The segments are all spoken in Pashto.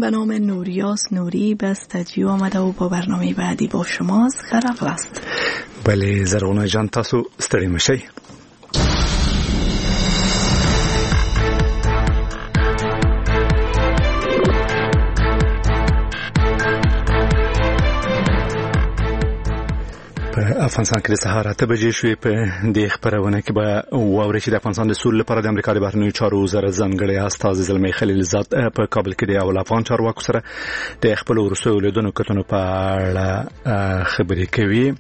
به نام نوریاس نوری به استودیو آمده و با برنامه بعدی با شماست. خرق است. بله زرغونه جان تاسو ستړي مشئ. افغانستان کې د سهار 8 بجې شوې. په دې خبرونه کې به واوري چې د افغانستان د سولې لپاره د امریکا د بهرنیو چارو وزارت ځانګړی استازی زلمی خلیلزاد په کابل کې د اول افغان چارواکو سره د خپل وروستیو لیدنو کتنو په اړه خبرې کوي.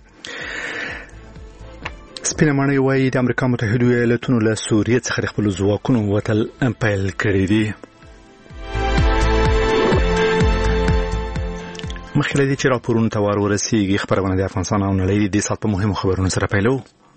سپینه ماڼۍ وايي د امریکا متحده ایالاتونو له سوریې څخه د خپل ځواکونو وتل پیل کړی دي. مخکې دې چې راپورونه ته ورسیږي خبرونه د افغانستان او نړۍ د سات په مهمو خبرونو سره پیلو.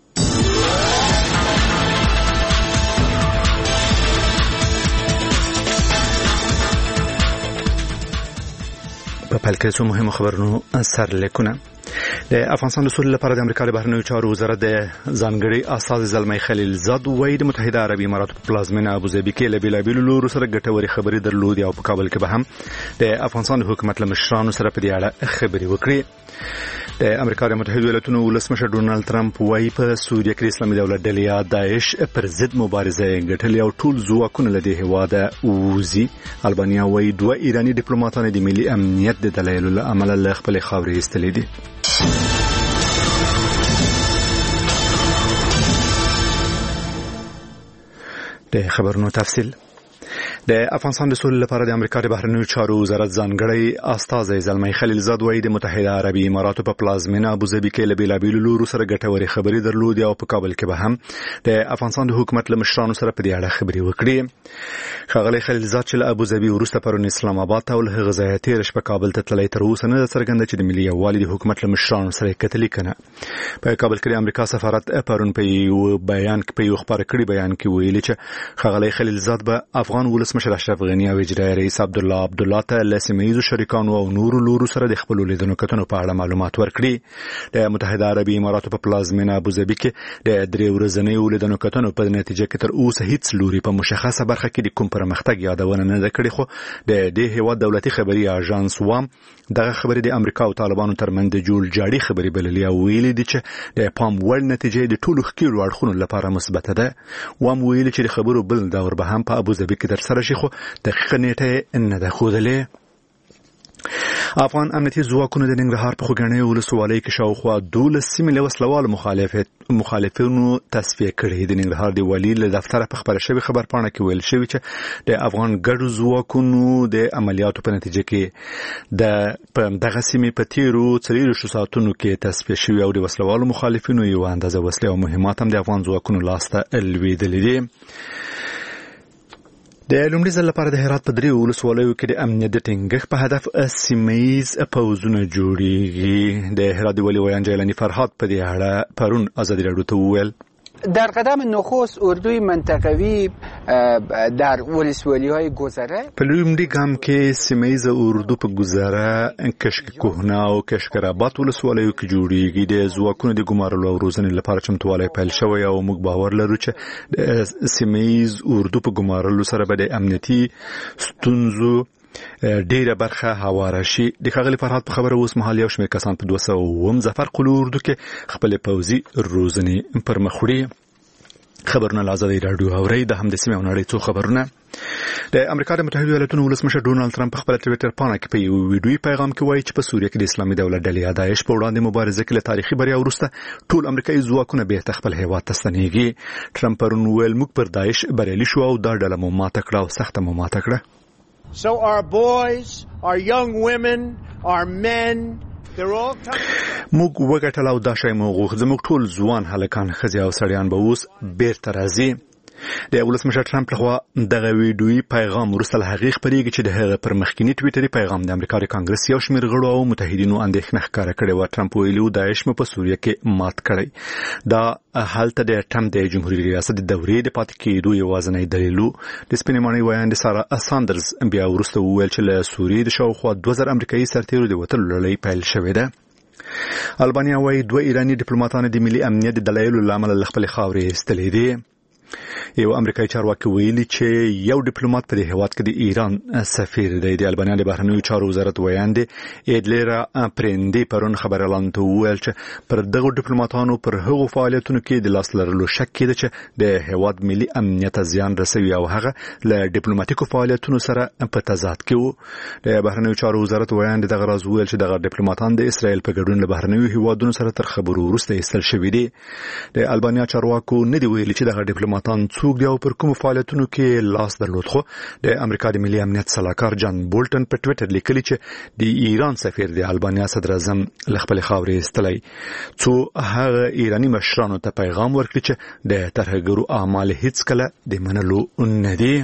په پیل کې څو مهمو خبرونو سرلیکونه. د افغانستان د سولې لپاره د امریکا د بهرنیو چارو وزارت د ځانګړي استازي زلمی خلیلزاد وايي د متحده عربي اماراتو په پلازمینه ابوظبي کې له بیلابیلو لورو سره ګټورې خبرې درلودې او په کابل کې به هم د افغانستان د حکومت له مشرانو سره په دې اړه خبرې وکړي. د امریکا د متحده ایالاتونو ولسمشر ډونالد ترامپ وايي په سوریه کې د اسلامي دولت ډلې یا داعش پر ضد مبارزه ګټلې او ټول ځواکونه له دې هواده ووزي. البانیا وايي 2 ایرانی ډیپلوماټان د ملي امنیت د دلایلو له امله له خپل خاورې ایستلې دي. د خبرونو تفصیل. د افغانستان د سولې لپاره د امریکا د بهرنیو چارو وزارت ځانګړی استازی زلمی خلیلزاد وايي د متحده عربي اماراتو په پلازمینه ابوظبي کې له بیلابیلو لورو سره ګټورې خبرې درلودې او په کابل کې به هم د افغانستان د حکومت له مشرانو سره په دې اړه خبرې وکړي. ښاغلی خلیلزاد چې له ابوظبي وروسته پرون اسلام آباد ته له هغه ځایه تېر شپه کابل ته تللی تر اوسه نه څرګنده چې د ملي یووالي د حکومت له مشرانو سره کتلې کنه. په کابل کې د امریکا سفارت پرون په یو بیان کې په یو خبر کړي بیان کې ویلي چې ښاغلی خلیلزاد به افغان ولسمشر اشرف غنی او اجرایي رئیس عبدالله ته له سیمه‌ییزو شریکانو او نورو لورو سره د خپل لیدنو کتنو په اړه معلومات ورکړي. د متحده عربي اماراتو په پلازمینه ابوظبي کې د 3 ورځنیو لیدنو کتنو په نتیجه کې تر اوسه هیڅ لوري په مشخصه برخه کې د کوم پرمختګ یادونه نه کړې، خو د دې هیواد دولتي خبري اژانس وام دغه خبرې د امریکا او طالبانو ترمنځ د جوړ جاړي خبرې بللې او ویلي دي چې د پام وړ نتیجې د ټولو ښکیلو اړخونو لپاره مثبته ده. وام ویلي چې د خبرو بل دور به هم په ابوظبي کې ترسره شي، خو دقیقه نیټه نه ده ښودلې. افغان امنیتي ځواکونو د ننګرهار په خوږنۍ ولسوالۍ کې شاوخوا 12 سیمې له وسلوالو مخالفینو تصفیه کړي. د ننګرهار د والي له دفتره په خبره شوی خبرپاڼه کې ویل شوی چې د افغان ګډو ځواکونو د عملیاتو په نتیجه کې دغه سیمې په تیرو 4 ساعتونو کې تصفیه شوی او د وسلوالو مخالفینو یو اندازه وسلې او مهمات هم د افغان ځواکونو لاسته لوېدلې دي. د لومړي ځل لپاره د هرات په 3 ولسوالیو کې د امنیت د ټینګښت په هدف سیمه‌ییز پوځونه جوړیږي. د هرات د والي ویان جیلانی فرهاد په دې اړه پرون ازادي راډیو ته وویل در قدم نخست اردوی منطقوی در ولسوالی‌های گذره په لومړي ګام کې سیمه‌ییز اردو په گذره کشک کوهنا او کشکرابات ولسوالیو کې جوړیږي. د ځواکونو د ګمارلو او روزنې لپاره چمتووالی پیل شوی او موږ باور لرو چې سیمه‌ییز اردو په ګمارلو سره به د امنیتي ستونزو ډیره برخه هواره شي. د ښاغلي فرهاد په خبره اوس مهال یو شمېر کسان په 200 ظفر قلو اردو کې خپل پوځي روزنې پر مخ وړي. خبرونه له ازادي راډیو اوري. د همدې سیمې او نړۍ څو خبرونه. د امریکا د متحده ایالاتونو ولسمشر ډونالد ترامپ په خپل ټویټر پاڼه کې په یو ویډیویي پیغام کې وایي چې په سوریه کې د اسلامي دولت ډلې یا داعش په وړاندې مبارزه کې له تاریخي بریا وروسته ټول امریکایي ځواکونه بیرته خپل هیواد ته ستنېږي. ترامپ پرون ویل موږ پر داعش بریالي شو او دا ډله مو ماته کړه او سخته مو ماته کړه. So our boys, our young women, our men, they're all موږ وګټل او دا شی مو غوښ زموږ ټول ځوان هلکان ښځې او سړیان به اوس بیرته راځي. د ولسمشر ترامپ لخوا دغه ویډیویي پیغام وروسته له هغې خپرېږي چې د هغه پر مخکینی ټویټري پیغام د امریکا د کانګرس یو شمېر غړو او متحدینو اندېښنه ښکاره کړې وه. ترامپ ویلي و داعش مو په سوریه کې مات کړی. دا هلته د ټرمپ د جمهوریت ریاست د دورې د پاتې کېدو یوازینی دلیل و. د سپینې ماڼۍ ویاند سارا ساندرز بیا وروسته وویل چې له سوریې د شاوخوا 2000 امریکایي سرتیرو د وتلو لړۍ پیل شوې ده. البانیا وايي 2 ایرانی ډیپلوماټان د ملي امنیت د دلایلو له امله خپل خاورې ایستلې دي. یو امریکایي چارواکي ویلي چې یو ډیپلوماټ په دې هیواد کې د ایران سفیر دی. د البانیا د بهرنیو چارو وزارت ویاند ایډلرا پریندي پرون خبرلاند ته وویل چې پر دغه ډیپلوماټانو پر هغو فعالیتونو کې د لاس لرلو شک کېده چې د هیواد ملي امنیت زیان رسوي او هغه له ډیپلوماټیکو فعالیتونو سره په تضاد کې وو. د بهرنیو چارو وزارت ویاند دغه راز وویل چې دغه ډیپلوماټان د اسرائیل په ګډون له بهرنیو هیوادونو سره تر خبرو وروسته ایستل شوي دي. د البانیا چارواکو نه دی ویلي چې دغه ډیپلوماټان څوک دی او پر کوم فعالیتونو کې لاس درلود. خو د امریکا د ملي امنیت سلاکار جان بولټن په ټوئیټر لیکلي چې د ایران سفیر د البانیا صدر اعظم له خپل خاورې ایستلی څو هغه ایرانی مشرانو ته پیغام ورکړي چې د ترهګرو اعمال هیڅ کله د منلو نه دي.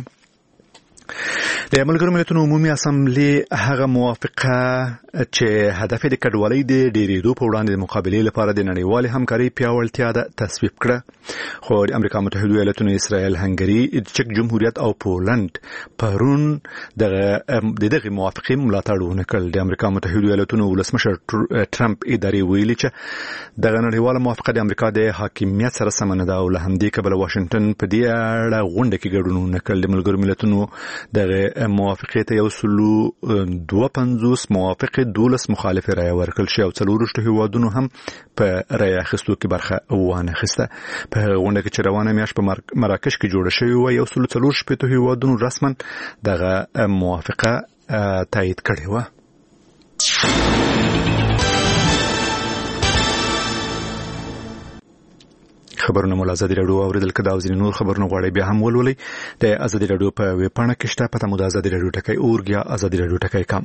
د ملګرو ملتونو عمومي اسامبلې هغه موافقه چې هدف د کډوالۍ د ډېرېدو په وړاندې د مقابلې لپاره د نړیوالې همکارۍ پیاوړتیا ده تصویب کړه. خو د امریکا متحده ایالاتونو، اسرائیل، هنګري، چک جمهوریت او پولند پرون دغه موافقې ملاتړ ونه کړ. د امریکا متحده ایالاتونو ولسمشر ټرمپ ادارې ویلي چې دغه نړیواله موافقه د امریکا د حاکمیت سره سم نه ده او له همدې کبله واشنگټن په دې اړه غونډه کې ګډون ونه کړ. د ملګرو ملتونو دغه موافقې ته 152 موافق 12 مخالف رایه ورکړل شو او 4 هیوادونو هم په رایه اخیستو کې برخه وانه اخیسته. په غونډه کې چې روانه میاشت په مراکش کې جوړه شوې و 140 هیوادونو رسما دغه موافقه تایید کړې و. خبرونه مول ازادي رادیو اوریدل کدا او ځینې نور خبرونه غواړي بیا هم ولولئ. د ازادي رادیو په ویب پاڼه کې شته، پته مو د ازادي رادیو ټکی اورګ یا ازادي رادیو ټکی کام.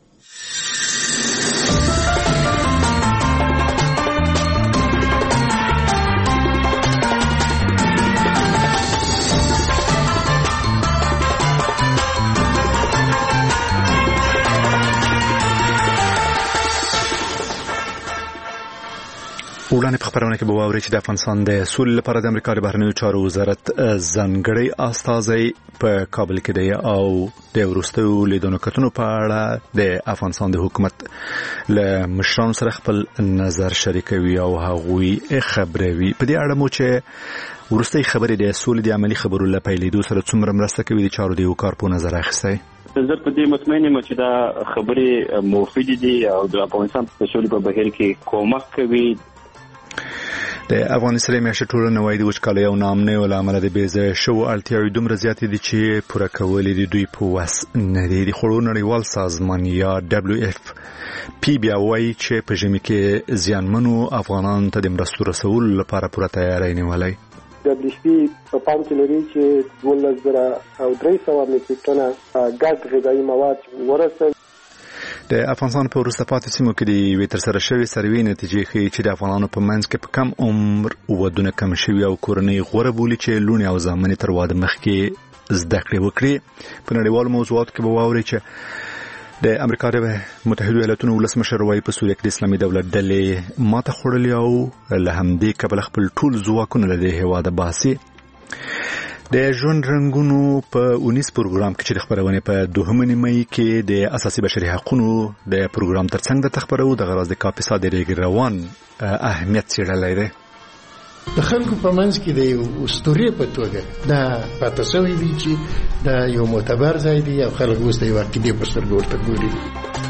وړاندې په خبرونه کې به واورئ چې د افغانستان د سولې لپاره د امریکا د بهرنیو چارو وزارت ځانګړی استازی په کابل کې دی او د وروستیو لیدنو کتنو په اړه د افغانستان د حکومت له مشرانو سره خپل نظر شریکوي او هغوی خبروي. په دې اړه مو چې وروستۍ خبرې د سولې د عملي خبرو له پیلېدو سره څومره مرسته کوي د چارو د یو کار په نظر اخیستی؟ زه په دې مطمئن یم چې دا خبرې مفیدې دي او د افغانستان په سولې په بهیر کې کومک کوي. د افغانستان میاشتې ټولنه وایي د وچکالۍ او ناامنۍ له امله د بېځایه شوو اړتیاوې دومره زیاتې دي چې پوره کول د دوی په وس نه دي. د خوړو نړیوال سازمان یا WFP بیا وایي چې په ژمي کې زیانمنو افغانانو ته د مرستو رسولو لپاره پوره تیاری نیولی. WFP په پام کې لري چې 12,300 میټریک ټنه ګډ غذایي مواد ورسوي. د افغانستان په وروسته پاتې سیمو کې د یوې ترسره شوې سروې نتیجې ښیي چې د افغانانو په منځ کې په کم عمر ودونه کم شوي او کورنۍ غوره بولي چې لوڼې او زامنې تر واده مخکې زده کړې وکړي. په نړیوالو موضوعاتو کې به واورئ چې د امریکا د متحده ایالاتونو ولسمشر وایي په سوریه کې د اسلامي دولت ډلې ماته خوړلې او له همدې کبله خپل ټول ځواکونه له دې هېواده باسي. د ژوند رنګونو په 19 پروګرام کې چې د خبرونه په 2 مې کې د اساسي بشري حقوقو د پروګرام ترڅنګ د خبرو د غرض د کاپیسا د ریګ روان اهمیت څرګندوي دی. د خلکو په منځ کې د یو اسطورې په توګه دا پاتې شوی دی چې دا یو معتبر ځای دی او خلک اوس د یو عقیدې په سترګو ورته ګوري.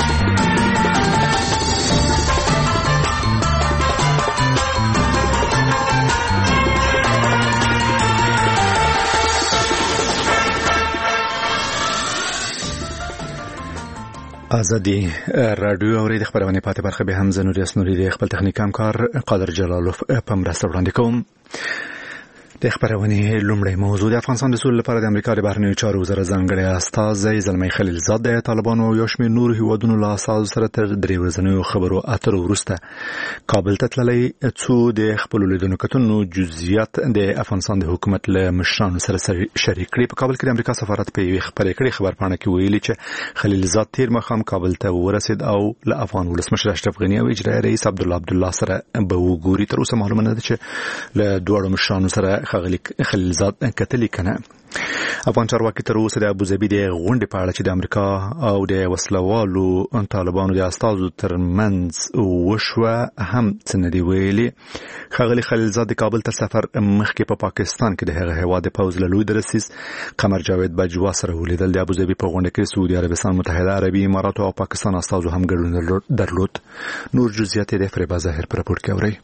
ازادي رادیو اوري د خبرونه پاتې برخه به هم زنوري اسنوري د خپل تخنیک همکار قادر جلالوف په مرسته وړاندې کوم. د خبرونه لومړی موضوع د افغانستان د سولې لپاره د امریکا د بهرنیو چارو وزارت ځانګړی استازی زلمی خلیلزاد د طالبانو او یو شمېر نور هیوادونو له استازو سره تر 3 ورځنیو خبرو اترو وروسته کابل ته تللی څو د خپل لیدنو کتنو جزئیات د افغانستان د حکومت له مشرانو سره شریک کړي. په کابل کې د امریکا سفارت په یوه خبرپاڼه کې ویلي چې خلیلزاد تیر مخام کابل ته ورسید او له افغان ولسمشر اشرف غنی او اجرایي رئیس عبدالله سره به وګوري. تر اوسه معلومه نه ده چې له دوه مشرانو سره خلیلزاد کتلی کنه. افغان چارواکي تر اوسه د ابوظبي د غونډې په اړه چې د امریکا او د وسلوالو طالبانو د استازو ترمنځ وشوه هم څه نه دی ویلي. ښاغلي خلیلزاد د کابل ته سفر مخکې په پاکستان کې د هغه هیواد د پوځ له لوی درسیز قمر جاوید بجوا سره ولیدل. د ابوظبي په غونډه کې سعودي عربستان، متحده عربي امارات او پاکستان استازو هم ګډون درلود. نور جزئیات د فریبا ظاهر پر راپور کې اوري.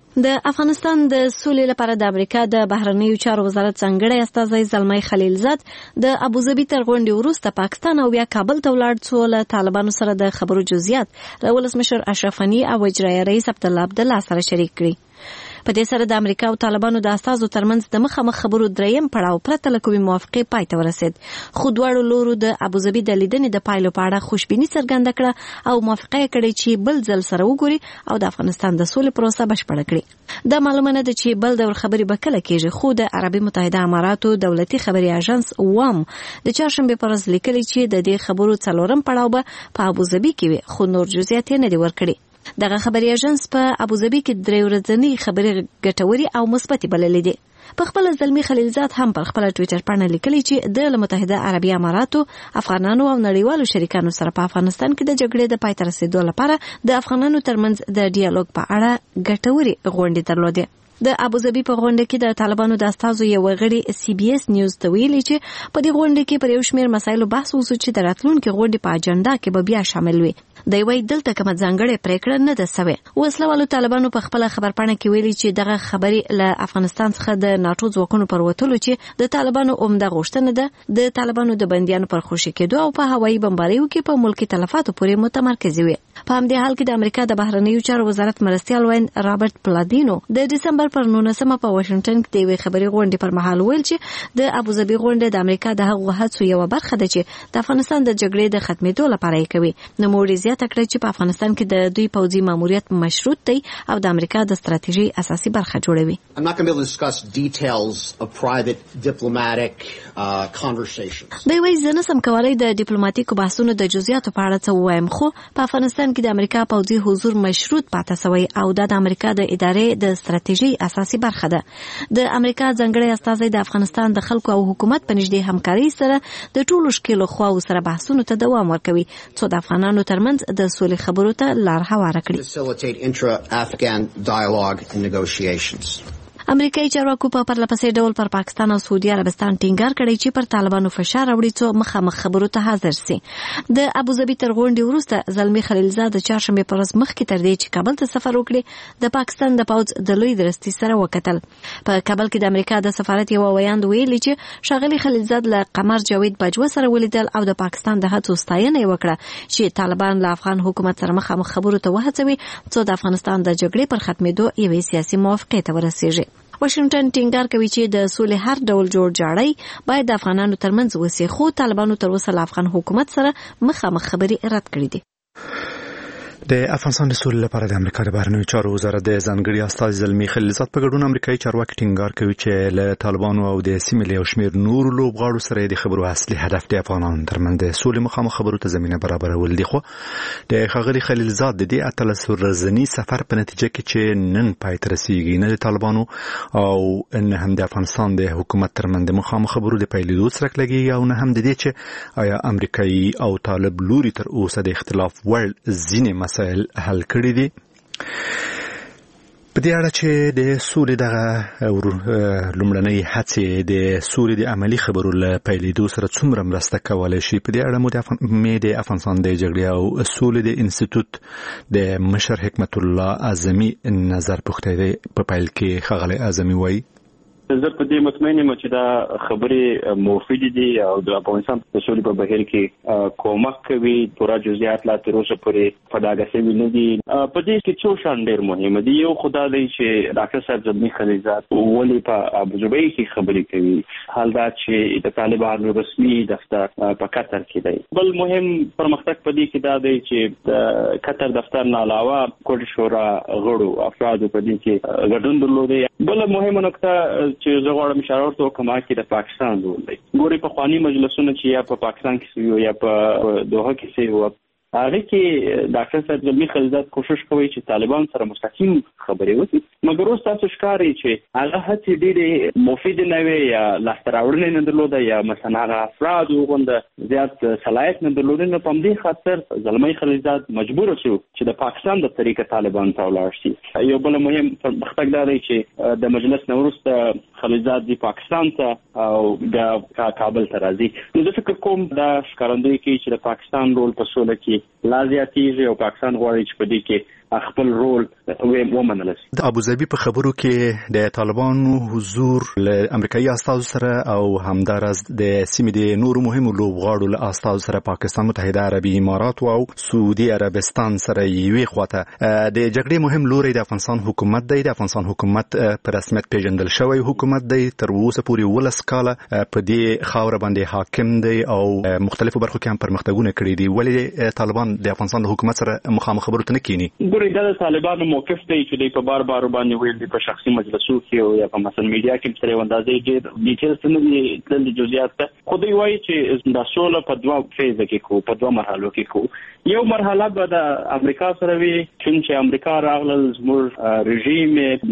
د افغانستان د سولې لپاره د امریکا د بهرنیو چارو وزارت ځانګړی استازی زلمی خلیلزاد د ابوظبي تر غونډې وروسته پاکستان او بیا کابل ته ولاړ، څو له طالبانو سره د خبرو جزئیات له ولسمشر اشرف غني او اجرایه رئیس عبدالله سره شریک کړي. په دې سره د امریکا او طالبانو د استازو ترمنځ د مخامخ خبرو دریم پړاو پرته له کومې موافقې پای ته ورسید. خو دواړو لورو د ابوظبي د لیدنې د پایلو په اړه خوشبیني څرګنده کړه او موافقه یې کړې چې بل ځل سره وګوري او د افغانستان د سولې پروسه بشپړه کړي. دا معلومه نه ده چې بل ډول خبرې به کله کېږي، خو د عربي متحده اماراتو دولتي خبري اژانس وام د چهارشنبې پر ورځ لیکلي چې د دې خبرو څلورم پړاو به په ابوظبي کې وي، خو نور جزئیات نه دي ورکړي. دغه خبري اژانس په ابوظبي کې 3 ورځنی خبري ګټوري او مثبتې بللې دي. په خپل زلمی خلیلزاد هم پر خپل ټوئیټر باندې لیکلي چې د متحده عربي اماراتو، افغانانو او نړیوالو شریکانو سره په افغانستان کې د جګړې د پای ته رسیدو لپاره د افغانانو ترمنځ د ډیالوګ په اړه ګټوري غونډې درلودې. د ابوظبي په غونډه کې د طالبانو د استازو یو غړي سی بي اس نیوز ته ویلي چې په دې غونډه کې پر یو شمېر مسایلو بحث وشو چې د راتلونکي غونډې په اجنډا کې به بیا شامل وي. د وی دلته کومه ځانګړې پریکړه نه ده سوې. وسلوالو طالبانو په خپل خبرپاڼه کې ویلي چې دغه خبري له افغانستان څخه د ناتو ځواکونو پر وتلو چې د طالبانو عمده غوښتنه ده د طالبانو د بنديانو پر خوشي کېدو او په هوایي بمباریو کې په ملکی تلفاتو پورې متمرکز وي. په همدې حال کې د امریکا د بهرنیو چارو وزارت مرستیال وین رابرټ پلادینو د دسمبر پر 19 په واشنگټن کې د یوې خبري غونډې پر مهال ویل چې د ابوظبي غونډه د امریکا د هغو هڅو یو برخه ده چې د افغانستان د جګړې د ختمېدو لپاره یې کوي. نو موږ زیاته کړې چې په افغانستان کې د دوی پوځي ماموریت مشروط دی او د امریکا د ستراتیژي اساسي برخه جوړوي. I'm not going to be able to discuss details of private diplomatic conversations. دوی وایي زه نسم کولای د ډیپلوماټیکو بحثونو د جزئیاتو په اړه څه ووایم، خو په افغانستان کې د امریکا پوځي حضور مشروط پاتې شوی او دا د امریکا د ادارې د ستراتیژي اساسي برخه ده. د امریکا ځانګړی استازی د افغانستان د خلکو او حکومت په نږدې همکاري سره د ټولو شکلو خواو سره بحثونو ته دوام ورکوي، څو د افغانانو ترمنځ د سولې خبرو ته لار هواره کړي. Facilitate intra-Afghan dialogue and negotiations. امریکایي چارواکو په پرلپسې ډول پر پاکستان او سعودي عربستان ټینګار کړی چې پر طالبانو فشار راوړي څو مخامخ خبرو ته حاضر سي. د ابوظبي تر غونډې وروسته زلمی خلیلزاد د چهارشنبې پر ورځ مخکې تر دې چې کابل ته سفر وکړي د پاکستان د پوځ د لوی درستي سره وکتل. په کابل کې د امریکا د سفارت یو ویاند ویلي چې ښاغلي خلیلزاد له قمر جاوید بجوا سره ولیدل او د پاکستان د هڅو ستاینه وکړه چې طالبان له افغان حکومت سره مخامخ خبرو ته وهڅوي څو د افغانستان د جګړې پر ختمېدو یوې سیاسي موافقې ته ورسیږي. واشنگټن ټینګار کوي چې د سولې هر ډول جوړ جاړی باید د افغانانو ترمنځ وسی، خو طالبانو تر اوسه له افغان حکومت سره مخامخ خبري رد کړې دي. د افغانستان د سولې لپاره د امریکا د بهرنیو چارو وزارت د ځانګړي استازي زلمی خلیلزاد په ګډون امریکایي چارواکي ټینګار کوي چې له طالبانو او د سیمې له شمیر نورو لوبغاړو سره د خبرو اصلي هدف د افغانانو ترمنځ د سولې مخامخ خبرو ته زمينه برابرول دي. خو د ښاغلي خلیلزاد د دې 13 ورځنی سفر په نتیجه کې چې نن پای ته رسیدي نه د طالبانو او نه هم د افغانستان د حکومت ترمنځ د مخامخ خبرو د پیلېدو سره لګي او نه هم د دې چې آیا امریکایي او طالب لوري تر اوسه د اختلاف وړ ځینې مسایل حل کړی دي. په دې اړه چې د سولې دغه لومړنۍ هڅې د سولې د عملی خبرو له پیلېدو سره څومره مرسته کولی شي، په دې اړه د افغانستان د جګړې او سولې د انسټیټیوټ د مشر حکمت الله اعظمي نظر پوښتنه دی. په پیل کې ښاغلی اعظمي وایي زه په دې مطمئن یم چې دا خبرې مفید دي او د افغانستان په سولې په بهیر کې کومک کوي. پوره جزئیات لا تر اوسه پورې په ډاګه شوي نه دي. په دې کې څو شیان ډېر مهم دي. یو خدا دی چې ډاکټر صاحب زلمی خلیلزاد ولې په ابوظبي کې خبرې کوي، حال دا چې د طالبانو رسمي دفتر په قطر کې دی. بل مهم پرمختګ په دې کې دا دی چې د قطر دفتر نه علاوه کورد شورا غړو افرادو په دې کې ګډون درلودی. بل مهمه نکته چې زه غواړم اشاره ورته وکړم چې د پاکستان رول دی. ګورې پخواني مجلسونه چې یا په پاکستان کې شوي یا په دوحه کې شوي وو، هغه کې ډاکټر صاحب زلمی خلیلزاد کوشش کوي چې طالبان سره مستقیم خبرې وکړي، مګر اوس تاسو ښکاري چې هغه هڅې ډېرې مفید نه وي یا لاسته راوړنې نه درلوده یا مثلا هغه افراد غونډه زیات صلاحیت نه درلوده. نو په همدې خاطر زلمی خلیلزاد مجبور شو چې د پاکستان د طریقه طالبان ته ولاړ شي. یو بل مهم پرمختګ دا دی چې د مجلس نه وروسته خلیلزاد دی پاکستان ته او بیا کابل ته راځي. نو زه فکر کوم دا ښکارندوی کوي چې د پاکستان رول په سوله کې لا زیاتېږي او پاکستان غواړي چې په دې کې خپل رول ومنل شي. د ابوظبي په خبرو کې د طالبانو حضور له امریکایي استازو سره او همدارس د سیمې د نورو مهمو لوبغاړو له استازو سره پاکستان، متحده عربي امارات او سعودي عربستان سره یوې خواته د جګړې مهم لوري د افغانستان حکومت دی. د افغانستان حکومت په رسمیت پیژندل شوی حکومت دی، تر اوسه پورې 12 کاله په دې خاور باندې حاکم دی او مختلفو برخو کې هم پرمختګونه کړي دي. ولې طالبان د افغانستان حکومت سره مخامخ خبرو ته نه کینی؟ دا د طالبانو موقف دی چې دوی په بار باندې ویل دي په شخصي مجلسو کې او یا په مثلا میډیا کې تر یو اندازې ډېر ډیټیلز نه دي تللي جزئیات ته. خو دوی وایي چې دا سوله په 2 فیز کې کو، په 2 مرحلو کې کو. یو مرحله به د امریکا سره وي چې امریکا راغلل زموږ رژیم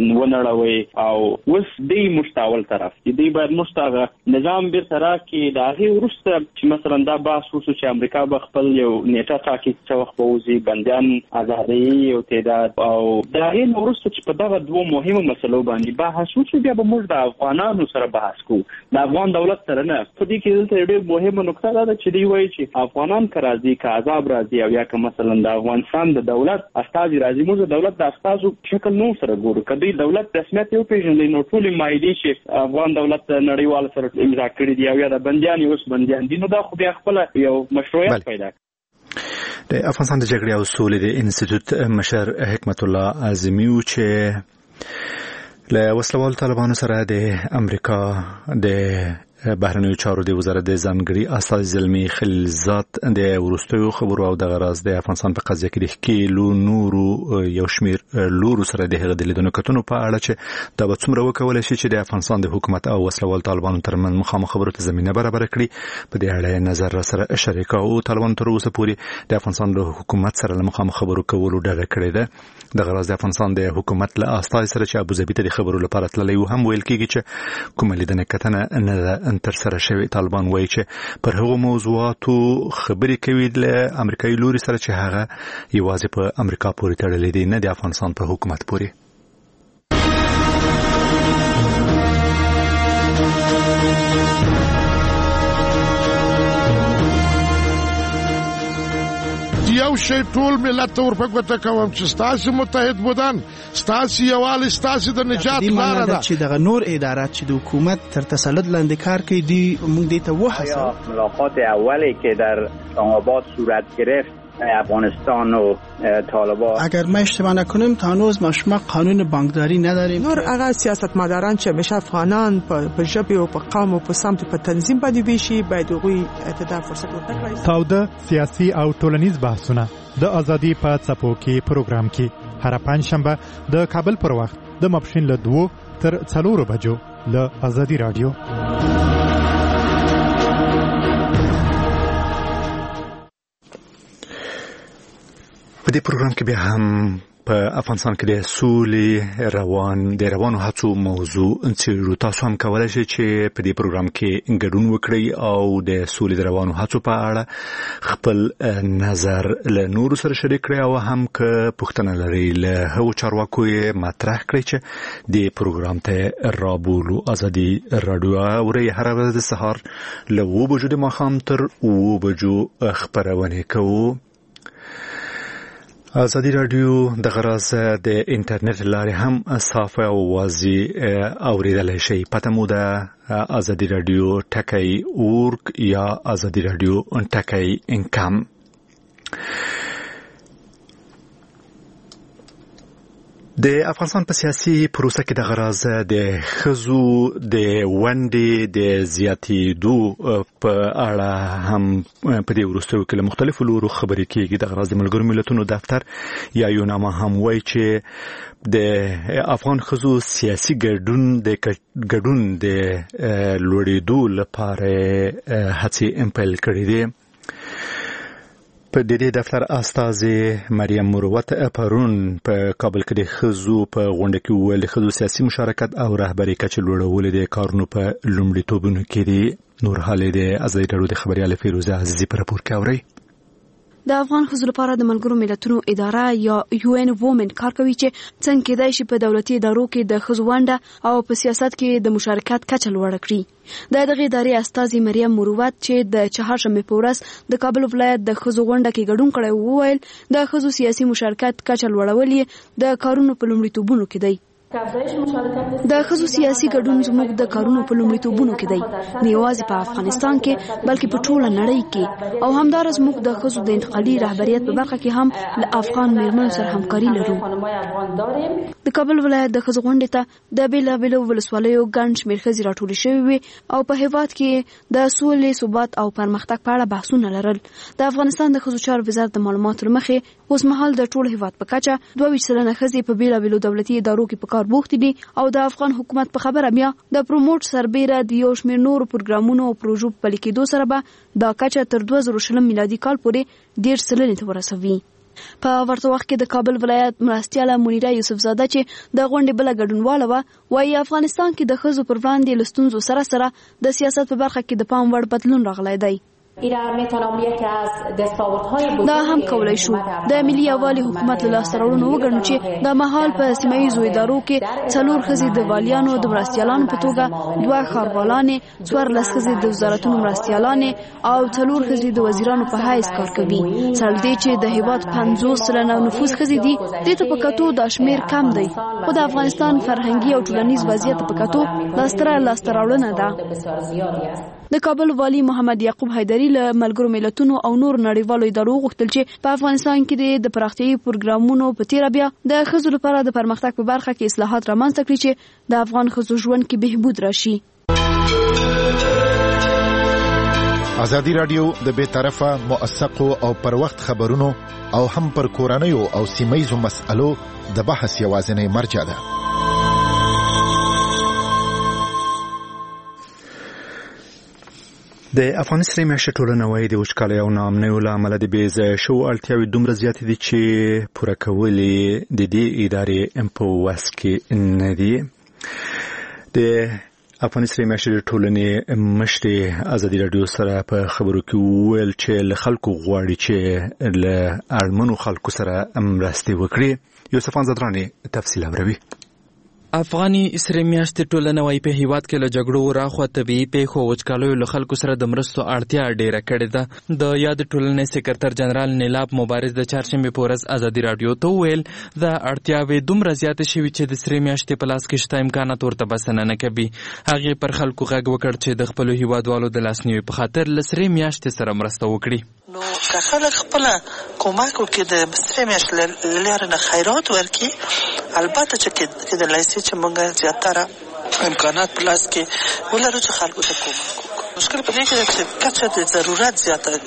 ونړوي او اوس دوی مشتاول طرف دوی باید مشتاغه نظام بیرته راکړي. د هغې وروسته چې مثلا دا بحث وشو چې امریکا به خپل یو نیټه ټاکي چې وخت به وځي بندیان ازادي او تعداد او د هغې نه وروسته چې په دغه 2 مهمو مسلو باندې بحث وشو بیا به موږ د افغانانو سره بحث کوو، د افغان دولت سره نه. په دې کې دلته ډېر مهمه نکته دا ده چې دوی وایي چې افغانان که راځي که عذاب راځي او یا که مثلا د افغانستان د دولت استازي راځي، موږ د دولت د استازو شکل نو سره ګورو. که دوی دولت رسمیت یو پیژندي نو ټولې مایدې چې افغان دولت نړیوال سره امضا کړي دي او یا د بندیان اوس بندیان دي، نو دا خو بیا خپله یو مشروعیت پیدا کوي. د افغانستان د جګړې او سولې د انسټیټیوټ مشر حکمت الله اعظمي چې له وسلوالو طالبانو سره د امریکا د بهرنیو چارو د وزارت د ځانګړي استازي زلمی خلیلزاد د وروستیو خبرو او د غراض د افغانستان په قضیه کې د ښکیلو نورو یو شمیر لورو سره د هغه د لیدنو کتنو په اړه چې دا به څومره وکولی شي چې د افغانستان د حکومت او وسلوال طالبانو ترمنځ مخامخ خبرو ته زمینه برابره کړي. په دې اړه نظر سره شریک او طالبان تر اوسه پورې د افغانستان د حکومت سره مخامخ خبرو کولو ډډه کړې ده. د غراض د افغانستان د حکومت له استازي سره چې ابوظبي ته د خبرو لپاره تللی و هم ویل کېږي چې کومه لیدنه کتنه نه تر سره شوی. طالبان وایي چې پر هغو موضوعاتو خبرې کوي له امریکایي لوري سره چې هغه یوازې په امریکا پورې تړلې دي، نه د افغانستان په حکومت پورې. یو شی ټول ملت ته ورپګوته کوم چې ستاسو متحد بودن، ستاسو یووالی، ستاسو د نجات لاره ده. چې دغه نور ادارات چې د حکومت تر تسلط لاندې کار کوي دی موږ دې ته وحسن. ملاقات اولی که در اسلام‌آباد صورت گرفت افغانستان و طالبان، اگر ما اشتباه نکنیم تا هنوز ما قانون بانکداری نداریم. نور هغه سیاستمداران چې همیشه افغانان په ژبه او په قوم او په سمت په تنظیم باندې ویشي باید هغوی ته فرصت ورکړي. تاوده سیاسي او ټولنیز بحثونه د ازادي په څپو کې پروګرام کې هر پنځشنبه د کابل پر وخت د ماپښین له 2 تر 4 بجو له ازادي رادیو. په دې پروګرام کې بیا هم په افغانستان کې د سولې روانو هڅو موضوع څېړو. تاسو هم کولی شئ چې په دې پروګرام کې ګډون وکړئ او د سولې د روانو هڅو په اړه خپل نظر له نورو سره شریک کړئ او هم که پوښتنه لرئ له هغو چارواکو یې مطرح کړئ چې دې پروګرام ته رابولو. ازادي راډیو اورئ هره ورځ د سهار له 7 بجو د ماښام تر 7 بجو خپرونې کوو. ازادي راډیو د غراض د انټرنیټ لارې هم صافه او واضح اوریدلای شئ. پته مو ده ازادي راډیو ټکی.org یا ازادي راډیو ټکی انکم. د افغانستان په سیاسي پروسه کې د غراض د ښځو د ونډې د زیاتېدو په اړه هم په دې وروستیو کې له مختلفو لورو خبرې کېږي. د غراض د ملګرو ملتونو دفتر یا یوناما هم وایي چې د افغان ښځو سیاسي ګډون د لوړېدو لپاره هڅې پیل کړې دي. په دې دفتر استاذ مریم مروت پرون په کابل کې د خزو په غونډه کې ویل خزو سیاسي مشارکت او رهبری کچ لوړول د کارونو په لومړیتوبونو کې دي. نور حال د ازادي راډیو د خبريال فیروزه عزیزی پر راپور کوي. د افغان ښځو لپاره د ملګرو ملتونو اداره یا UN Women کار کوي چې څنګه کېدای شي په دولتي ادارو کې د ښځو ونډه او په سیاست کې د مشارکت کچه لوړه کړي. د دغه ادارې استاذ مریم مروت چې د چهارشنبه په ورځ د کابل ولایت د ښځو غونډه کې ګډون کړی وویل د ښځو سیاسي مشارکت کچه لوړول د کارونو په لومړیتوبونو کې دی. د ښځو سیاسي ګډون زموږ د کارونو په لومړیتوبونو کې دی، نه یوازې په افغانستان کې بلکې په ټوله نړۍ کې، او همدارس موږ د ښځو د انتقالي رهبریت په برخه کې هم له افغان میرمنو سره همکاري لرو. د کابل ولایت د ښځو غونډې ته د بیلابیلو ولسوالیو ګڼ شمېر ښځې راټولې شوې وې او په هېواد کې د سولې، ثبات او پرمختګ په اړه بحثونه لرل. د افغانستان د ښځو چارو وزارت د معلوماتو له مخې اوس مهال د ټول هېواد په کچه 22% ښځې په بیلابیلو دولتي ادارو کې په کار بوخت دي، او د افغان حکومت په خبره بیا د پروموټ سربېره د یو شمېر نورو پروګرامونو او پروژو په پلي کېدو سره به دا کچه تر 2020 میلادي کال پورې 1.5 ته ورسوي. په ورته وخت کې د کابل ولایت مرستیاله منیره یوسفزاده چې د غونډې بله ګډونواله وه، وایي افغانستان کې د ښځو پر وړاندې له ستونزو سره سره د سیاست په برخه کې د پام وړ بدلون راغلی دی. دا هم کولای شو د ملي یووالي حکومت له لاسته راوړنو وګڼو چې د مهال په سیمه ییزو ادارو کې 4 ښځې د والیانو د مرستیالانو په توګه، 2 ښاروالانې، 14 ښځې د وزارتونو مرستیالانې او 4 ښځې د وزیرانو په حیث کار کوي. سره دې چې د هېواد 50% نفوس ښځې دي، دې ته په کتو دا شمېر کم دی، خو د افغانستان فرهنګي او ټولنیز وضعیت په کتو دا ستره لاسته راوړنه ده. د کابل والی محمد یعقوب حیدری له ملګرو ملتونو او نور نړیوالو ادارو غوښتل چې په افغانستان کې د پراختیايي پروګرامونو په تیره بیا د ښځو لپاره د پرمختګ په برخه کې اصلاحات رامنځته کړي چې د افغان ښځو ژوند کې بهبود راشي. ازادي راډیو د بې طرفه، موثقو او پر وخت خبرونو او هم پر کورنیو او سیمه‌ییزو مسألو د بحث یوازینی مرجع ده. د افغانستان میاشتې ټولنه وايي د وچکالۍ او ناامنیو له امله د بې ځایه شوو اړتیاوې دومره زیاتې دي چې پوره کول یې د دې ادارې په وس کې نه دي. د افغانستان میاشتې ټولنې مشرې ازادي راډیو سره په خبرو کې وویل چې له خلکو غواړي چې له اړمنو خلکو سره مرستې وکړي. یوسف انزدراني تفصیل اوروي. افغاني سره میاشتې ټولنه وايي په هیواد کې له جګړو راخوا طبيعي پیښو او وچکالیو له خلکو سره د مرستو اړتیا ډیره کړې ده. د یاد ټولنې سکرټر جنرال نیلاب مبارز د چهارشنبه په ورځ ازادي راډیو ته ویل د اړتیاوې دومره زیاتې شوي چې د سره میاشتې په لاس کې شته امکانات ورته بسنه نه کوي. هغې پر خلکو غږ وکړ چې د خپلو هیوادوالو د لاسنیوي په خاطر له سره میاشتې سره مرسته وکړي. نو که خلک خپل کومک وکړي د سره میاشتې له لارې نه خیرات ورکړي، البته چې کېدلی شي چې موږ زیاتره امکانات په لاس کې ولرو چې خلکو ته کومک وکړو. مشکل په دې کې ده چې کچه د ضرورت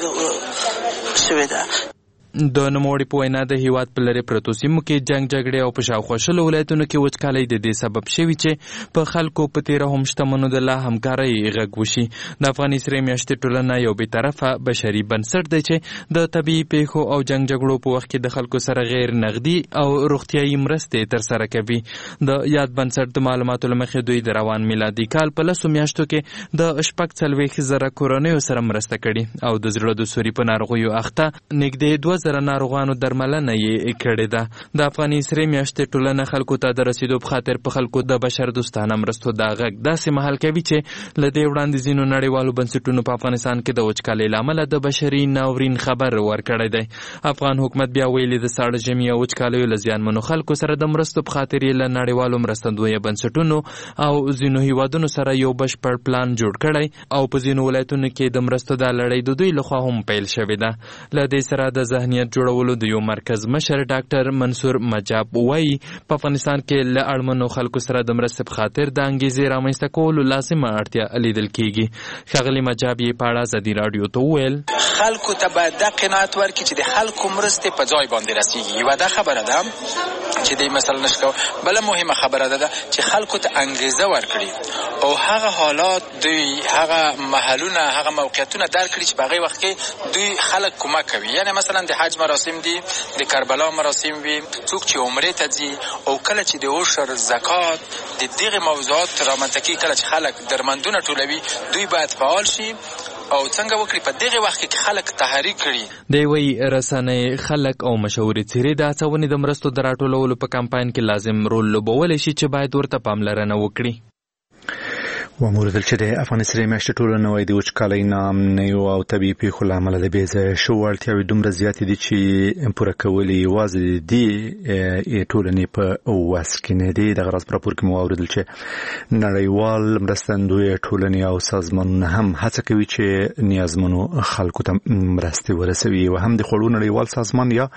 زیاته شوې ده. د نوموړي په وینا د هیواد په لرې پرتو سیمو کې جنګ جګړې او په شاوخوا 20 ولایتونو کې وچکالۍ د دې سبب شوي چې په خلکو په تیره هم شتمنو د لا همکارۍ غږ وشي. د افغاني سرې میاشتې ټولنه یو بې طرفه بشري بنسټ دی چې د طبیعي پیښو او جنګ جګړو په وخت کې د خلکو سره غیر نغدي او روغتیايي مرستې ترسره کوي. د یاد بنسټ د معلوماتو له مخې دوی د روان میلادي کال په 10 میاشتو کې د 40,000 کورنیو سره مرسته کړې او د زړه د سوري په ناروغیو اخته نږدې 2,000 ناروغانو درملنه یې کړې ده. د افغاني سرې میاشتې ټولنه خلکو ته د رسیدو په خاطر په خلکو د بشر دوستانه مرستو دا غږ داسې مهال کوي چې له دې وړاندې ځینو نړیوالو بنسټونو په افغانستان کې د وچکالۍ له امله د بشري ناورین خبر ورکړی دی. افغان حکومت بیا ویلي د ساړه ژمي او وچکالیو له زیانمنو خلکو سره د مرستو په خاطر یې له نړیوالو مرستندویه بنسټونو او ځینو هیوادونو سره یو بشپړ پلان جوړ کړی او په ځینو ولایتونو کې د مرستو د لړۍ د دوی لخوا هم پیل شوې ده. له دې سره د ذهنیت جوړولو د یو مرکز مشر ډاکټر منصور مجاب وایي په افغانستان کې له اړمنو خلکو سره د مرستې په خاطر د انګیزې رامنځته کولو لازمه اړتیا لیدل کیږي. ښاغلي مجاب یې په اړه ازادي راډیو ته وویل خلکو ته باید دا قناعت ورکړي چې د خلکو مرستې په ځای باندې رسیږي. یوه دا خبره ده چې دی مثلا نشکو. بله مهمه خبره ده چې خلکو ته انګیزه ورکړي او هغه حالات دوی هغه محلونه هغه موقعیتونه درک کړي چې په هغه وخت کې دوی خلک کومک کوي. یعنی مثلا د حج مراسم دي، د کربلا مراسم وي، څوک چې عمرې ته ځي او کله چې د عشر زکات د دغه موضوعات رامنځته کیږي، کله چې خلک درمندونه ټولوي، دوی باید فعال شي او څنګه وکړي په دغه وخت کې خلک تحریک کړي. دی وی رسنۍ خلک او مشهوري څیرې د هڅونې د مرستو د راټولولو په کمپاین کې لازم رول لوبولی شي چې باید ورته پاملرنه وکړي. وموردل چې د افغانستان میاشتې ټولنه وای د وچکالۍ نامنیو او طبیعي پیښو له امله د بېځایه شوو اړتیاوې دومره زیاتې دي چې پوره کول یې یوازې د دې ټولنې په وس کې نه دي. دغه راز په راپور کې مو واورېدل چې نړیوال مرستندویه ټولنې او سازمانونه هم هڅه کوي چې نیازمنو خلکو ته مرستې ورسوي. او هم د خوړو نړیوال سازمان یا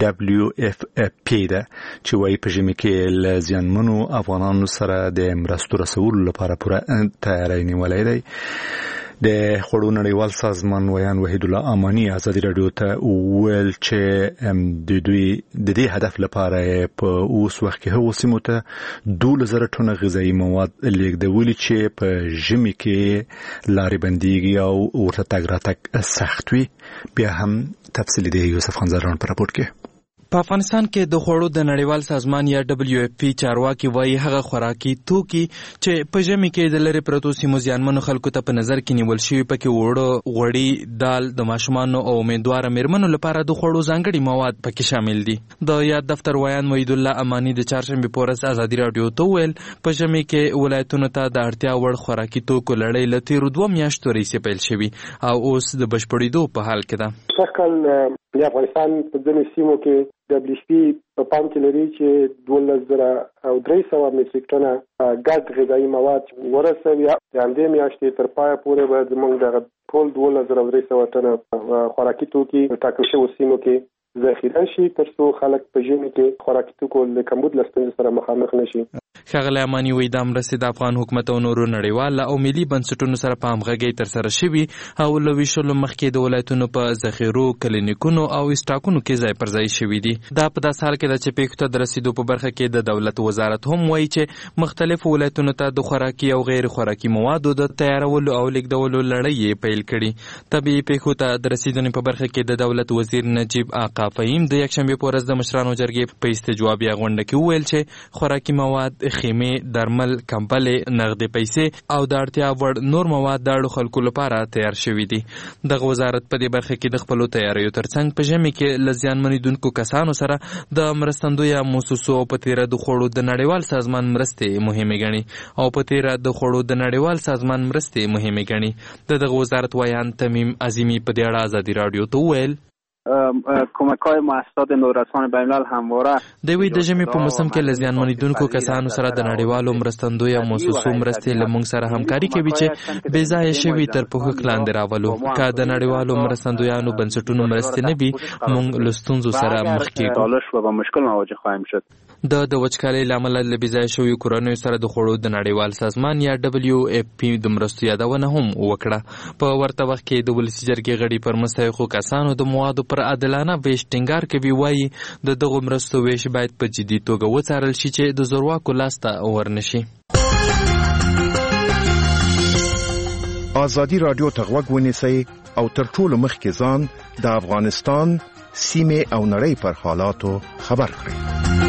WFP ده چې وایي په ژمي کې له زیانمنو افغانانو سره د مرستو رسولو لپاره پوره تیاری نیولی دی. د خوړو نړیوال سازمان ویان وحید الله امانی ازادي رادیو ته ویل چې د دوی د دې هدف لپاره په اوس وخت کې هغو سیمو ته 12,000 ټنه غذایي مواد لیږدولي چې په ژمي کې لارې بندیږي او ورته تګ راتګ سخت وي. بیا هم تفصیل دی یوسف خانزاران په راپور کې. په افغانستان کې د خوړو د نړیوال سازمان یا WFP چارواکي وایي هغه خوراکي توکي چې په ژمي کې د لرې پرتو سیمو زیانمنو خلکو ته په نظر کې نیول شوي پکې اوړه، غوړي، دال، د ماشومانو او امیدواره میرمنو لپاره د خوړو ځانګړي مواد پکې شامل دي. د یاد دفتر ویان وحید الله امانی د چهارشنبې په ورځ ازادي رادیو ته وویل په ژمي کې ولایتونو ته د اړتیا وړ خوراکي توکو لړۍ له تېرو 2 میاشتو راهیسې پیل شوي او اوس د بشپړېدو په حال کې ده. سږکال د افغانستان په ځینو سیمو کې WFP په پام کې لري چې 12,300 میټریک ټنه ګډ غذایي مواد ورسوي. د همدې میاشتې تر پایه پورې به زموږ دغه ټول 12,300 ټنه خوراکي توکي ټاکل شویو سیمو کې ذخیره شي ترڅو خلک په ژمي کې خوراکي توکو له کمبود له ستونزې سره مخامخ نشي. ښاغلی اماني وایي دا مرستې د افغان حکومت او نورو نړیوال او ملي بنسټونو سره په همغږۍ ترسره شوي او له ویشلو مخکې د ولایتونو په ذخیرو، کلینیکونو او اسټاکونو کې ځای پر ځای شوي دي. دا په داسې حال کې ده چې پیښو ته د رسیدو په برخه کې د دولت وزارت هم وایي چې مختلفو ولایتونو ته د خوراکي او غیر خوراکي موادو د تیارولو او لیږدولو لړۍ یې پیل کړي. طبیعي پیښو ته د رسیدنې په برخه کې د دولت وزیر نجیب آقا فهیم د یکشنبې په ورځ د مشرانو جرګې په استجوابیه غونډه کې وویل چې خوراکي مواد، خیمې، درمل، کمبلې، نغدې پیسې او د اړتیا وړ نور مواد د اړو خلکو لپاره تیار شوي دي. دغه وزارت په دې برخه کې د خپلو تیاریو ترڅنګ په ژمي کې له زیانمنېدونکو کسانو سره د مرستندویه موسسو او په تیره د خوړو د نړیوال سازمان مرستې مهمې ګڼي او په تیره د خوړو د نړیوال سازمان مرستې مهمې ګڼي. دغه وزارت ویان تمیم عظیمی په دې اړه ازادي رادیو ته وویل کمک‌های مؤسسات نوررسان بین‌الملل همواره دوی د ژمي په موسم کې له زیانمنېدونکو کسانو سره د نړیوالو مرستندویه موسسو مرستې له موږ سره همکاري کوي چې بې ځایه شوي تر پوښښ لاندې راولو. که د نړیوالو مرستندویانو بنسټونو مرستې نه وي موږ له ستونزو سره مخ کېږو. د وچکالۍ له امله له بې ځایه شویو کورنیو سره د خوړو د نړیوال سازمان یا WFP د مرستو یادونه هم وکړه. په ورته وخت کې د ولسي جرګې غړي پر مستحقو کسانو د موادو پر عادلانه ویش ټینګار کوي. وایي د دغو مرستو ویش باید په جدي توګه وڅارل شي چې د زورواکو لاس ته ورنشي. ازادي رادیو ته غوږ ونیسئ او تر ټولو مخکې ځان د افغانستان سیمې او نړۍ پر حالاتو خبر کړئ.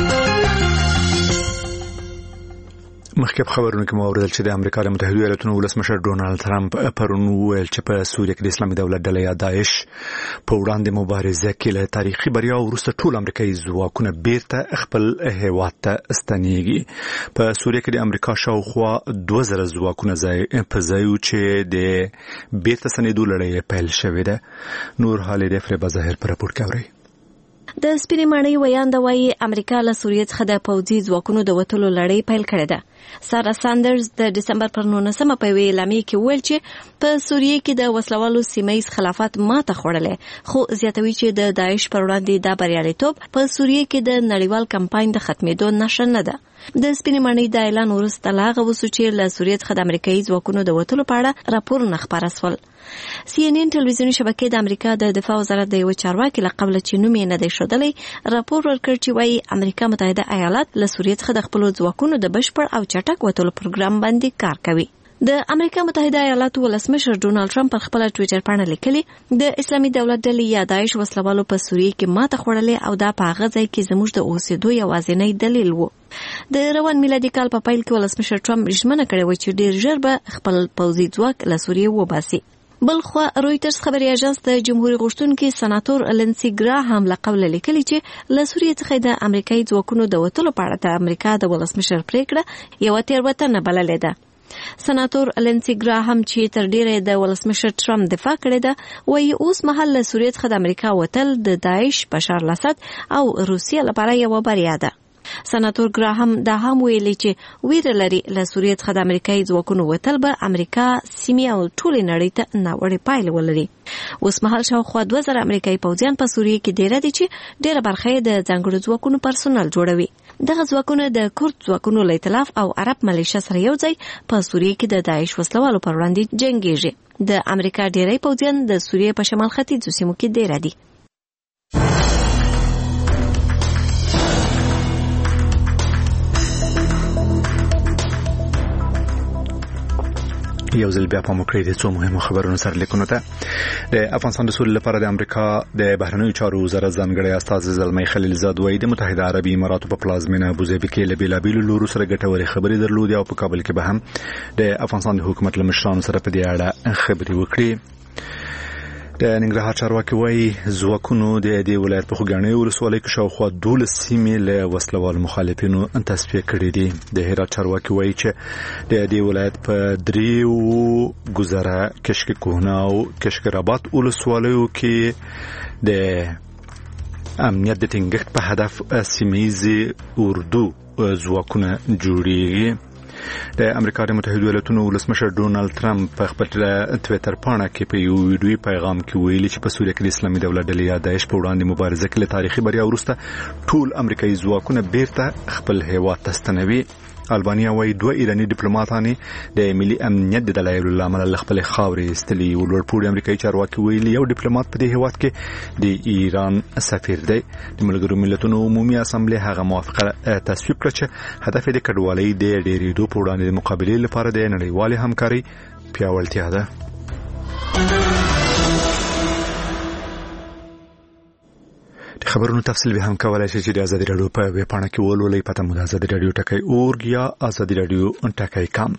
مخکې په خبرونو کې مو اوریدل چې د امریکا د متحده ایالاتونو ولسمشر ډونالد ترامپ پرون وویل چې په سوریه کې د اسلامي دولت ډله یا داعش په وړاندې مبارزه کې له تاریخي بریا وروسته ټول امریکایي ځواکونه بیرته خپل هیواد ته ستنېږي. په سوریه کې د امریکا شاوخوا 2000 ځواکونه په ځای چې د بیرته ستنېدو لړۍ پیل شوې ده. نور حال د فریبا ظاهر په راپور کې اورئ. د سپینې ماڼۍ ویان د وایي امریکا له سوریې څخه د پوځي ځواکونو د وتلو لړۍ پیل کړې ده. سارا ساندرز د ډسمبر پر 19 په یوې اعلامیې کې وویل چې په سوریې کې د وسلوالو سیمه‌ییز خلافت ماته خوړلې، خو زیاتوي چې د داعش پر وړاندې دا بریالیتوب په سوریې کې د نړیوال کمپاین د ختمېدو نښه نه ده. د سپینې ماڼۍ د اعلان وروسته لا هغه وسو چې له سوریې څخه د امریکایي ځواکونو د وتلو په اړه راپورونه خپاره سول. CNN ټلویزیوني شبکې د امریکا د دفاع وزارت د یو چارواکي له قبل چې نوم یې نه دی ښودلی راپور ورکړ چې وایي امریکا متحده ایالات له سوریې څخه د خپلو ځواکونو د بشپړ او چټک وتلو پروګرام باندې کار کوي. د امریکا متحده ایالاتو ولسمشر ډونالد ټرمپ پر خپل ټوئیټر باندې لیکلي د اسلامي دولت ډلې یا داعش وسلوالو په سوریه کې ماته خوړلې او دا په هغه ځای کې زموږ د اوسېدو یوازینی دلیل و. د روان میلادي کال په پیل کې ولسمشر ټرمپ ژمنه کړې و چې ډیر ژر به خپل پوځي ځواک له سوریه وباسي. بلخوا رویټرز خبري اژانس د جمهوریت غوښتونکي سناتور لنسی ګراهام له قوله لیکلي چې له سوریه څخه د امریکایي ځواکونو د وتلو په اړه د امریکا د ولسمشر پریکړه یوه تېروتنه بللې ده. سناتور لنسی ګراهام چې تر ډیره د ولسمشر ټرمپ دفاع کړې ده وایي اوس مهال له سوریه څخه د امریکا وتل د داعش، بشار الاسد او روسیې لپاره یوه بریا ده. سناتور ګراهام دا هم ویلي چې ویره لري له سوریه څخه د امریکایي ځواکونو وتل به امریکا، سیمې او ټولې نړۍ ته ناوړې پایلې ولري. اوس مهال شاوخوا 2000 امریکایي پوځیان په سوریه کې ډیره دي چې ډیره برخه یې د ځانګړو ځواکونو پرسونل جوړوي. دغه ځواکونه د کورد ځواکونو له ائتلاف او عرب ملیشه سره یو ځای په سوریه کې د داعش وسلوالو پر وړاندې جنګیږي. د امریکا ډیری پوځیان د سوریه په شمال ختیځو سیمو کې ډیره دي. یو ځل بیا په موکړې د څو مهمو خبرونو سره لیکونو ته د افغانستان د سولې لپاره د امریکا د بهرنیو چارو وزارت ځانګړی استازی زلمی خلیلزاد وایي د متحده عربي اماراتو په پلازمینه ابوظبي کې له بیلابیلو لورو سره ګټورې خبرې درلودې او په کابل کې به هم د افغانستان د حکومت له مشرانو سره په دې اړه خبرې وکړي. د ننګرهار چارواکي وایي ځواکونو د دې ولایت په خوږیاڼي ولسوالۍ کې شاوخوا 12 سیمې له وسلوال مخالفینو تصفیه کړې دي. د هرات چارواکي وایي چې د دې ولایت په دریو ګذره، کشک کوهنه او کشک رباط ولسوالیو کې د امنیت د ټینګښت په هدف سیمه‌ییز اردو ځواکونه جوړیږي. د امریکا د متحده ایالاتو ولسمشر ډونالد ټرمپ په خپل ټوئیټر باندې کې په یو ویډیوي پیغام کې ویلي چې په سوریه کې د اسلامي دولت ډلې یا داعش په وړاندې مبارزه کې له تاریخي بریا وروسته ټول امریکایي ځواکونه بیرته خپل هیواد ته ستنوي. البانیا وایي 2 ایرانی ډیپلوماټان د ملي امنیت د دلایلو لامل له خپل خاورې استلي. ولورپوړي امریکایي چارواکي ویلي یو ډیپلوماټ په دې هیواد کې د ایران سفیر دی. د ملګرو ملتونو عمومي اسامبلې هغه موافقه تصویب کړه چې هدف یې د کډوالۍ د ډېرېدو په وړاندې د مقابلې لپاره د نړیوالې همکارۍ پیاوړتیا ده. خبرونو تفصیل به هم کولای شي چې د ازادي رادیو په ویب پاڼه کې ولولئ. پته مو د ازادي رادیو ټکی اورګ یا ازادي رادیو ټکی کام.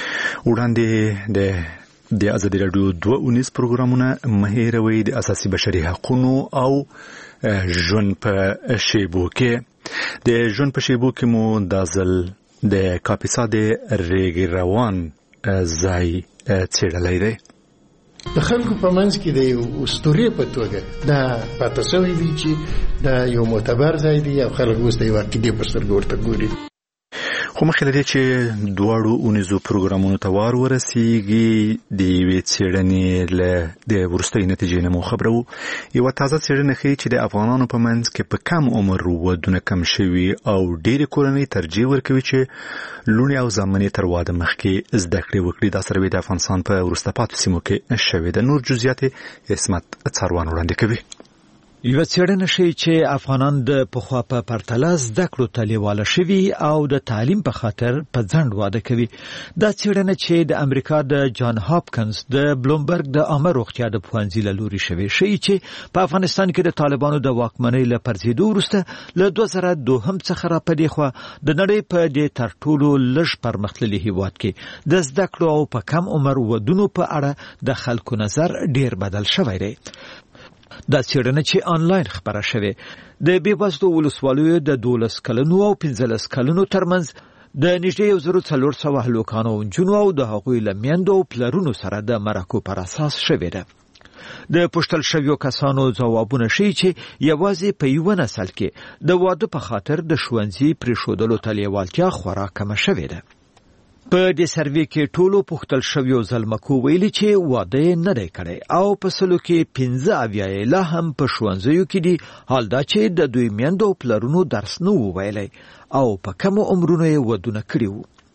وړاندې د ازادي رادیو 219 پروګرامونه مهیروي د اساسي بشري حقوقو او ژوند په شیبو کې. د ژوند په شیبو کې مو د ځل د کاپیسا د ریګ روان ځای څېړلی دی. د خلکو په منځ کې د یو اسطورې په توګه دا پاته شوی دی چې دا یو معتبر ځای دی او خلک اوس د یوه عقیدې په سترګو ورته ګوري. خو مخکې له دې چې دواړو اونیزو پروګرامونو ته وار ورسیږي د یوې څېړنې له د وروستۍ نتیجې نه مو خبرو. یوه تازه څېړنه ښیي چې د افغانانو په منځ کې په کم عمر ودونه کم شوي او ډېرې کورنۍ ترجیح ورکوي چې لوڼې او زامنې تر واده مخکې زده کړې وکړي. دا سروې د افغانستان په وروسته پاتې سیمو کې شوې ده. نور جزئیات عصمت څاروان وړاندې کوي. یو څېړنه ښیي چې افغانان د پخوا په پرتله زده کړو ته لیواله شوي او د تعلیم په خاطر په ځنډ واده کوي. دا څېړنه چې د امریکا د جان هاپکنز د بلومبرګ د عامه روغتیا د پوهنځي له لوري شوې ښیي چې په افغانستان کې د طالبانو د واکمنۍ له پرځېدو وروسته له 2002 څخه را پدې خوا د نړۍ په دې تر ټولو لږ پرمختللي هیواد کې د زده کړو او په کم عمر ودونو په اړه د خلکو نظر ډیر بدل شوی دی. دا څېړنه چې آنلاین خبره شوې د بېوزلو ولسوالیو د 12 کلنو او 15 کلنو ترمنځ د نږدې 1400 هلکانو او نجونو او د هغوی له میندو او پلرونو سره د مرکو پر اساس شوې ده. د پوښتل شویو کسانو ځوابونه ښیي چې یوازې په یو نسل کې د واده په خاطر د ښوونځي پرېښودلو ته لیوالتیا خورا کمه شوې ده. په دې سروې کې ټولو پوښتل شویو زلمکو ویلي چې واده یې نه دی کړی او په سلو کې 15 لا هم په ښوونځیو کې دي. حال دا چې د دوی میندو او پلرونو درس نه وو ویلی او په کمو عمرونو یې ودونه کړي وو.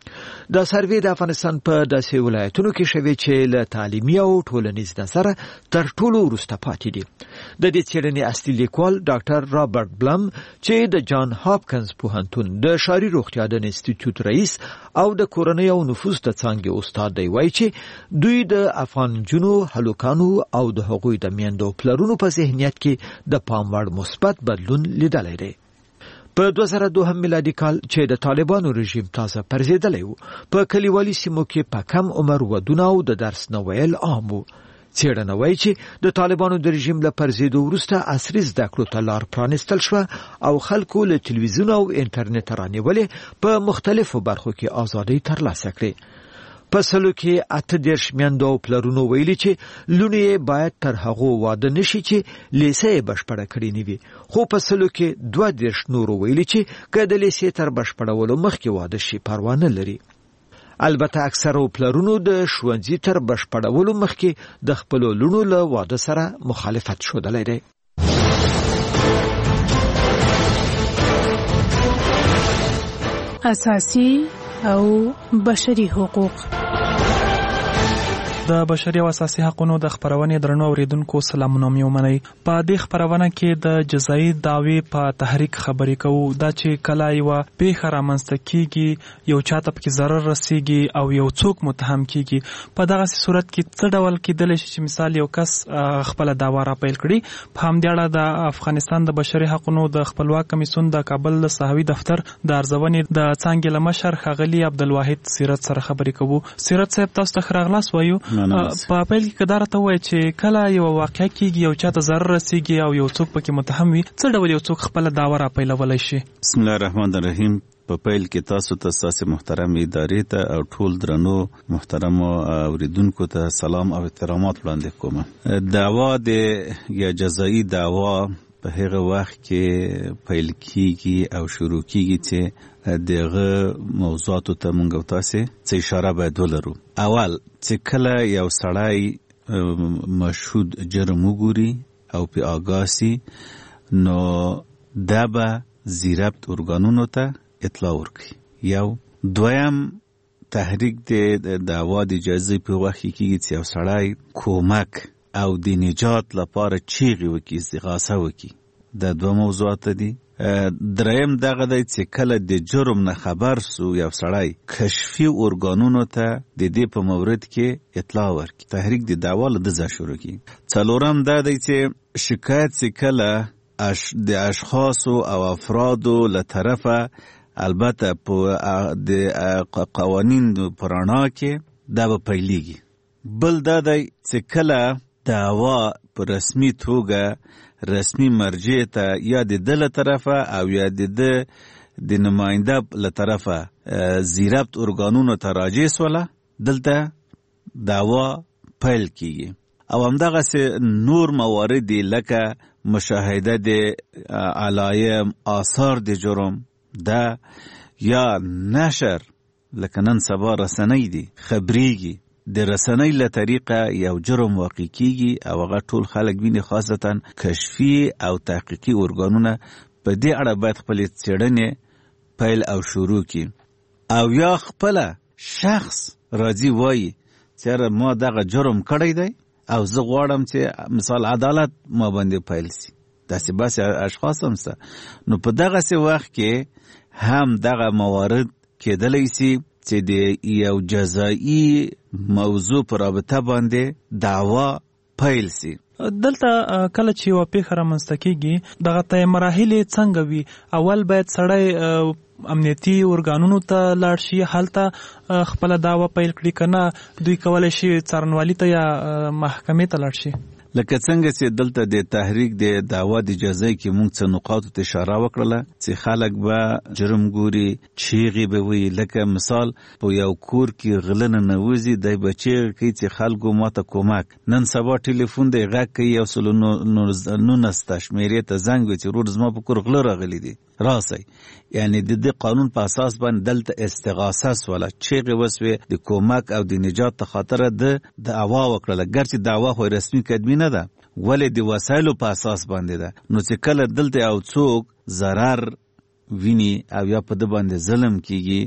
دا سروې د افغانستان په داسې ولایتونو کې شوی چې له تعلیمي او ټولنیز نظره تر ټولو وروسته پاتې دي. د دې څېړنې اصلي لیکوال ډاکټر رابرټ بلم چې د جان هاپکنز پوهنتون د ښاري روغتیا د انسټیټیوټ رئیس او د کورنۍ او نفوس د څانګې استاد دی، وایي چې دوی د افغان جنو هلوکانو او د هغوی د میندو پلرونو په ذهنیت کې د پام وړ مثبت بدلون لیدلی دی. په 2002 میلادي کال چې د طالبانو رژیم تازه پرځېدلی و، په کلیوالي سیمو کې په کم عمر ودونه او د درس نه ویل عام و. څېړنه وایي چې د طالبانو د رژیم له پرځېدو وروسته عصري زده کړو ته لار پرانیستل شوه او خلکو له تلویزیون او انټرنیټ رانیولې په مختلفو برخو کې ازادۍ ترلاسه کړې. په سلو کې 38 میندو او پلرونو ویلي چې لونې باید تر هغو واده نشي چې لیسه یې بشپړه کړې نه وي، خو په سلو کې 22 نورو ویلي چې که د لیسې تر بشپړولو مخکې واده شي پروا نه لري. البته اکثرو پلرونو د ښوونځي تر بشپړولو مخکې د خپلو لونو له واده سره مخالفت ښودلی دی. اساسي او بشري حقوق. د بشري او اساسي حقوقو د خبرونې درنو اوریدونکو سلامونه مې ومنئ. په دې خبرونه کې د جزایي دعوې په تحریک خبرې کوو، دا چې کله یوه پیښه رامنځته کیږي، یو چاته پکې ضرر رسیږي او یو څوک متهم کیږي، په دغسې صورت کې څه ډول کیدلی شي چې مثال یو کس خپله دعوا راپیل کړي. په همدې اړه د افغانستان د بشري حقوقو د خپلواک کمیسیون د کابل صحوي دفتر د ارزونې د څانګې له مشر ښاغلي عبدالواحد سیرت سره خبرې کوو. سیرت صاحب، تاسو ته ښه راغلاست وایو. په پیل کې که دا راته ووایي چې کله یوه واقعه کېږي، یو چاته ضرر رسیږي او یو څوک پکې متهم وي، څه ډول یو څوک خپله دعوه راپیلولی شي؟ بسم الله الرحمن الرحیم. په پیل کې تاسو ته ستاسې محترم ادارې ته او ټول درنو محترمو اوریدونکو ته سلام او احترامات وړاندې کوم. دعوا د یا جزایي دعوا په هغه وخت کې پیل کیږي او شروع کیږي چې دغه موضوعاتو ته مونږ او تاسې څه اشاره باید ولرو. اول چې کله یو سړی مشهود جرم وګوري او په آگاه سي، نو دا به زیربط ارګانونو ته اطلاع ورکړي. یو دویم تحریک د دعوا د اجازې په وخت کې کیږي چې یو سړی کومک او د نجات لپاره چیغې وکړي، استغاثه وکړي. دا دوه موضوعات دي. دریم دغه دی چې کله د جرم نه خبر سو یو سړی کشفي ارګانونو ته د دې په مورد کې اطلاع ورکړي، تحریک د دعوا له دځه شروع کړي. څلورم دا دی چې شکایت چې کله د اشخاصو او افرادو له طرفه، البته په د قوانین په رڼا کې دا به پیلیږي. بل دا دی چې کله دعوا په رسمي توګه رسمي مرجع ته یا د ده له طرفه او یا د نماینده له طرفه زیربط ارګانونو ته راجع سوله، دلته دعوا پیل کیږي. او همدغسې نور موارد لکه مشاهده د علایم، آثار د جرم، دا یا نشر لکه نن سبا رسنۍ دي خبریږي، د رسنۍ له طریقه یو جرم واقع کیږي او هغه ټول خلک ویني، خاصتا کشفي او تحقیقي ارګانونه په دې اړه باید خپلې څېړنې پیل او شروع کړي. او یا خپله شخص راځي وایي چې ما دغه جرم کړی دی او زه غواړم چې مثال عدالت ما باندې پیل سي. داسې باسې اشخاص هم سته. نو په دغسې وخت کې هم دغه موارد کېدلی سي چې د یو جزایي موضوع پر رابطه باندې دعوا پیل سي. دلته کله چې یوه پیښه رامنځته کېږي، دغه ته مراحلې څنګه وي؟ اول باید سړی امنیتي ارګانونو ته لاړ شي، هلته خپله دعوا پیل کړي، که نه دوی کولی شي څارنوالي ته یا محکمې ته لاړ شي؟ لکه څنګه چې دلته د تحریک د دعوا د جزای کې موږ څه نقاطو ته اشاره وکړله چې خلک به جرم ګوري، چیغې به وي. لکه مثال په یو کور کې غله ننوځي، دی به چیغې کوي چې خلکو ماته کومک. نن سبا ټلیفون دی غږ کوي، 119 شمیرې ته زنګ وي چې ورور زما په کور غله راغلي دي، راسئ. یعنی د دې قانون په اساس باندې دلته استغاثه سوله، چیغې وسوې د کومک او د نجات ته خاطره د دعوا وکړله. ګرچې دعوا خو رسمي کدمي نه ده، ولې د وسایلو په اساس باندې ده. نو چې کله دلته یو څوک ضرر ویني او یا په ده باندې ظلم کیږي،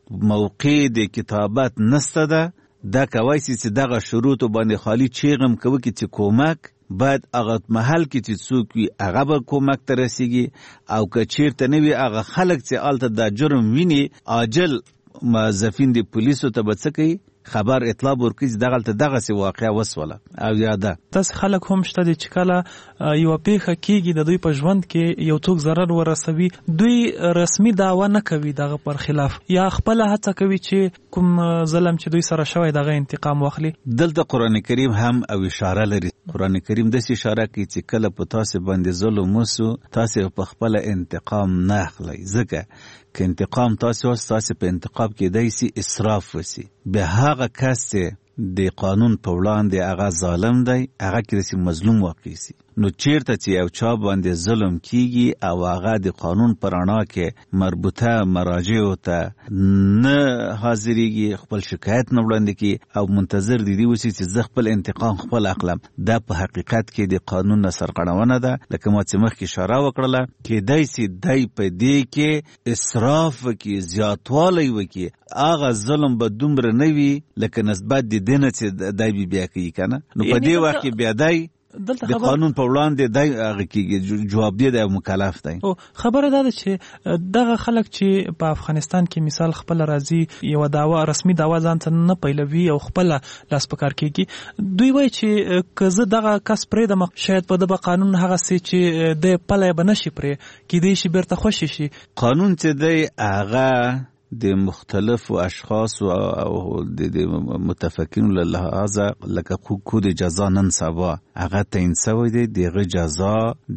موقع د کتابت نسته ده دا کوي چې دغه شروط باندې خالی چیغم کوي چې کومک باید هغه محل کې چې څوک وي هغه به کومک ته رسیږي او که چیرته نه وي هغه خلک چې هلته دا جرم ویني عاجل موظفین د پولیسو ته به څه کوي خبر اطلاع ورکړي چې دغلته دغسې واقعه وسوله او یا ده. داسې خلک هم شته دي چې کله یوه پیښه کېږي د دوی په ژوند کې یو څوک ضرر ورسوي دوی رسمي دعوه نه کوي دغه پر خلاف یا خپله هڅه کوي چې کوم ظلم چې دوی سره شوی دغه انتقام واخلي. دلته قرآن کریم هم او اشاره لري. قرآن کریم داسې اشاره کوي چې کله په تاسې باندې ظلم وسو تاسې په خپله انتقام نه اخلئ ځکه که انتقام تاسې په انتقام کې دی سي اسراف وسي به هغه کس چې د قانون په وړاندې هغه ظالم دی هغه کې داسې مظلوم واقع سي. نو چیرته چې یو چا باندې ظلم کیږي او هغه د قانون په رڼا کې مربوطه مراجعو ته نه حاضرېږي خپل شکایت نه وړاندې کړي او منتظر دي اوسي چې زه خپل انتقام خپل اخلم دا په حقیقت کې د قانون نه سرغړونه ده. لکه ما چې مخکې اشاره وکړله کېدای سي دی په دې کې اسراف وکړي زیاتوالی وکړي هغه ظلم به دومره نه وي لکه نسبت د دې نه چې دی بیا کوي که نه نو په دې وخت کې بیا دی د قانون په وړاندې دی هغه کېږي جوابدی دی او مکلف دی. خبره دا ده چې دغه خلک چې په افغانستان کې مثال خپل راځي یوه دعوه رسمي دعوه ځان ته نه پیلوي او خپله لاس په کار کېږي دوی وایي چې که زه دغه کس پرېږدم شاید په ده به قانون هغسې چې دی پلی به نه شي پرې کیدای شي بیرته خوشې شي. قانون چې دی هغه د مختلفو اشخاصو او د متفقینو له لحاظه لکه کود جزا نن سبا هغه تعیین شوی دی دغه جزا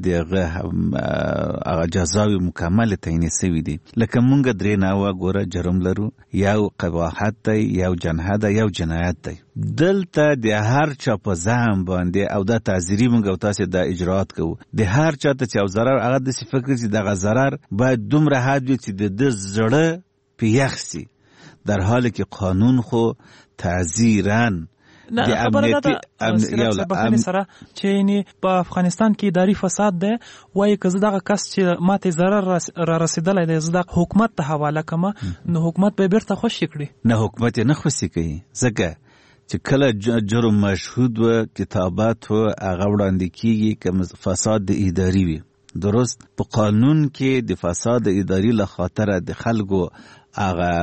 هغه جزاوی مکمل تعیین شوی دی. لکه مونږ درې نوعه ګوره جرم لرو یو قباحت دی یو جنحه دی یو جنایت دی. دلته د هر چا په ذهن باندې او دا تعزیري مونږ او تاسې دا اجراات کوو د هر چا ته چې یو ضرر هغه داسې فکر چې دغه ضرر باید دومره حد وي چې د ده زړه پیخ سی در حالی که قانون خو تعزیرن نه خبره ده سره سره چې یعنی په افغانستان کې اداري فساد ده وایي که زه دغه کس چې ماته ضرر را رسېدلی دی زه دغه حکومت ته حواله کړم نو حکومت به یې بیرته خوشي کړي. نه حکومت یې نه خوشي کوي ځکه چې کله جرم مشهود و کتابت و هغه وړاندې کېږي که فساد د اداري وي درست په قانون کې د فساد اداري له خاطره د خلکو هغه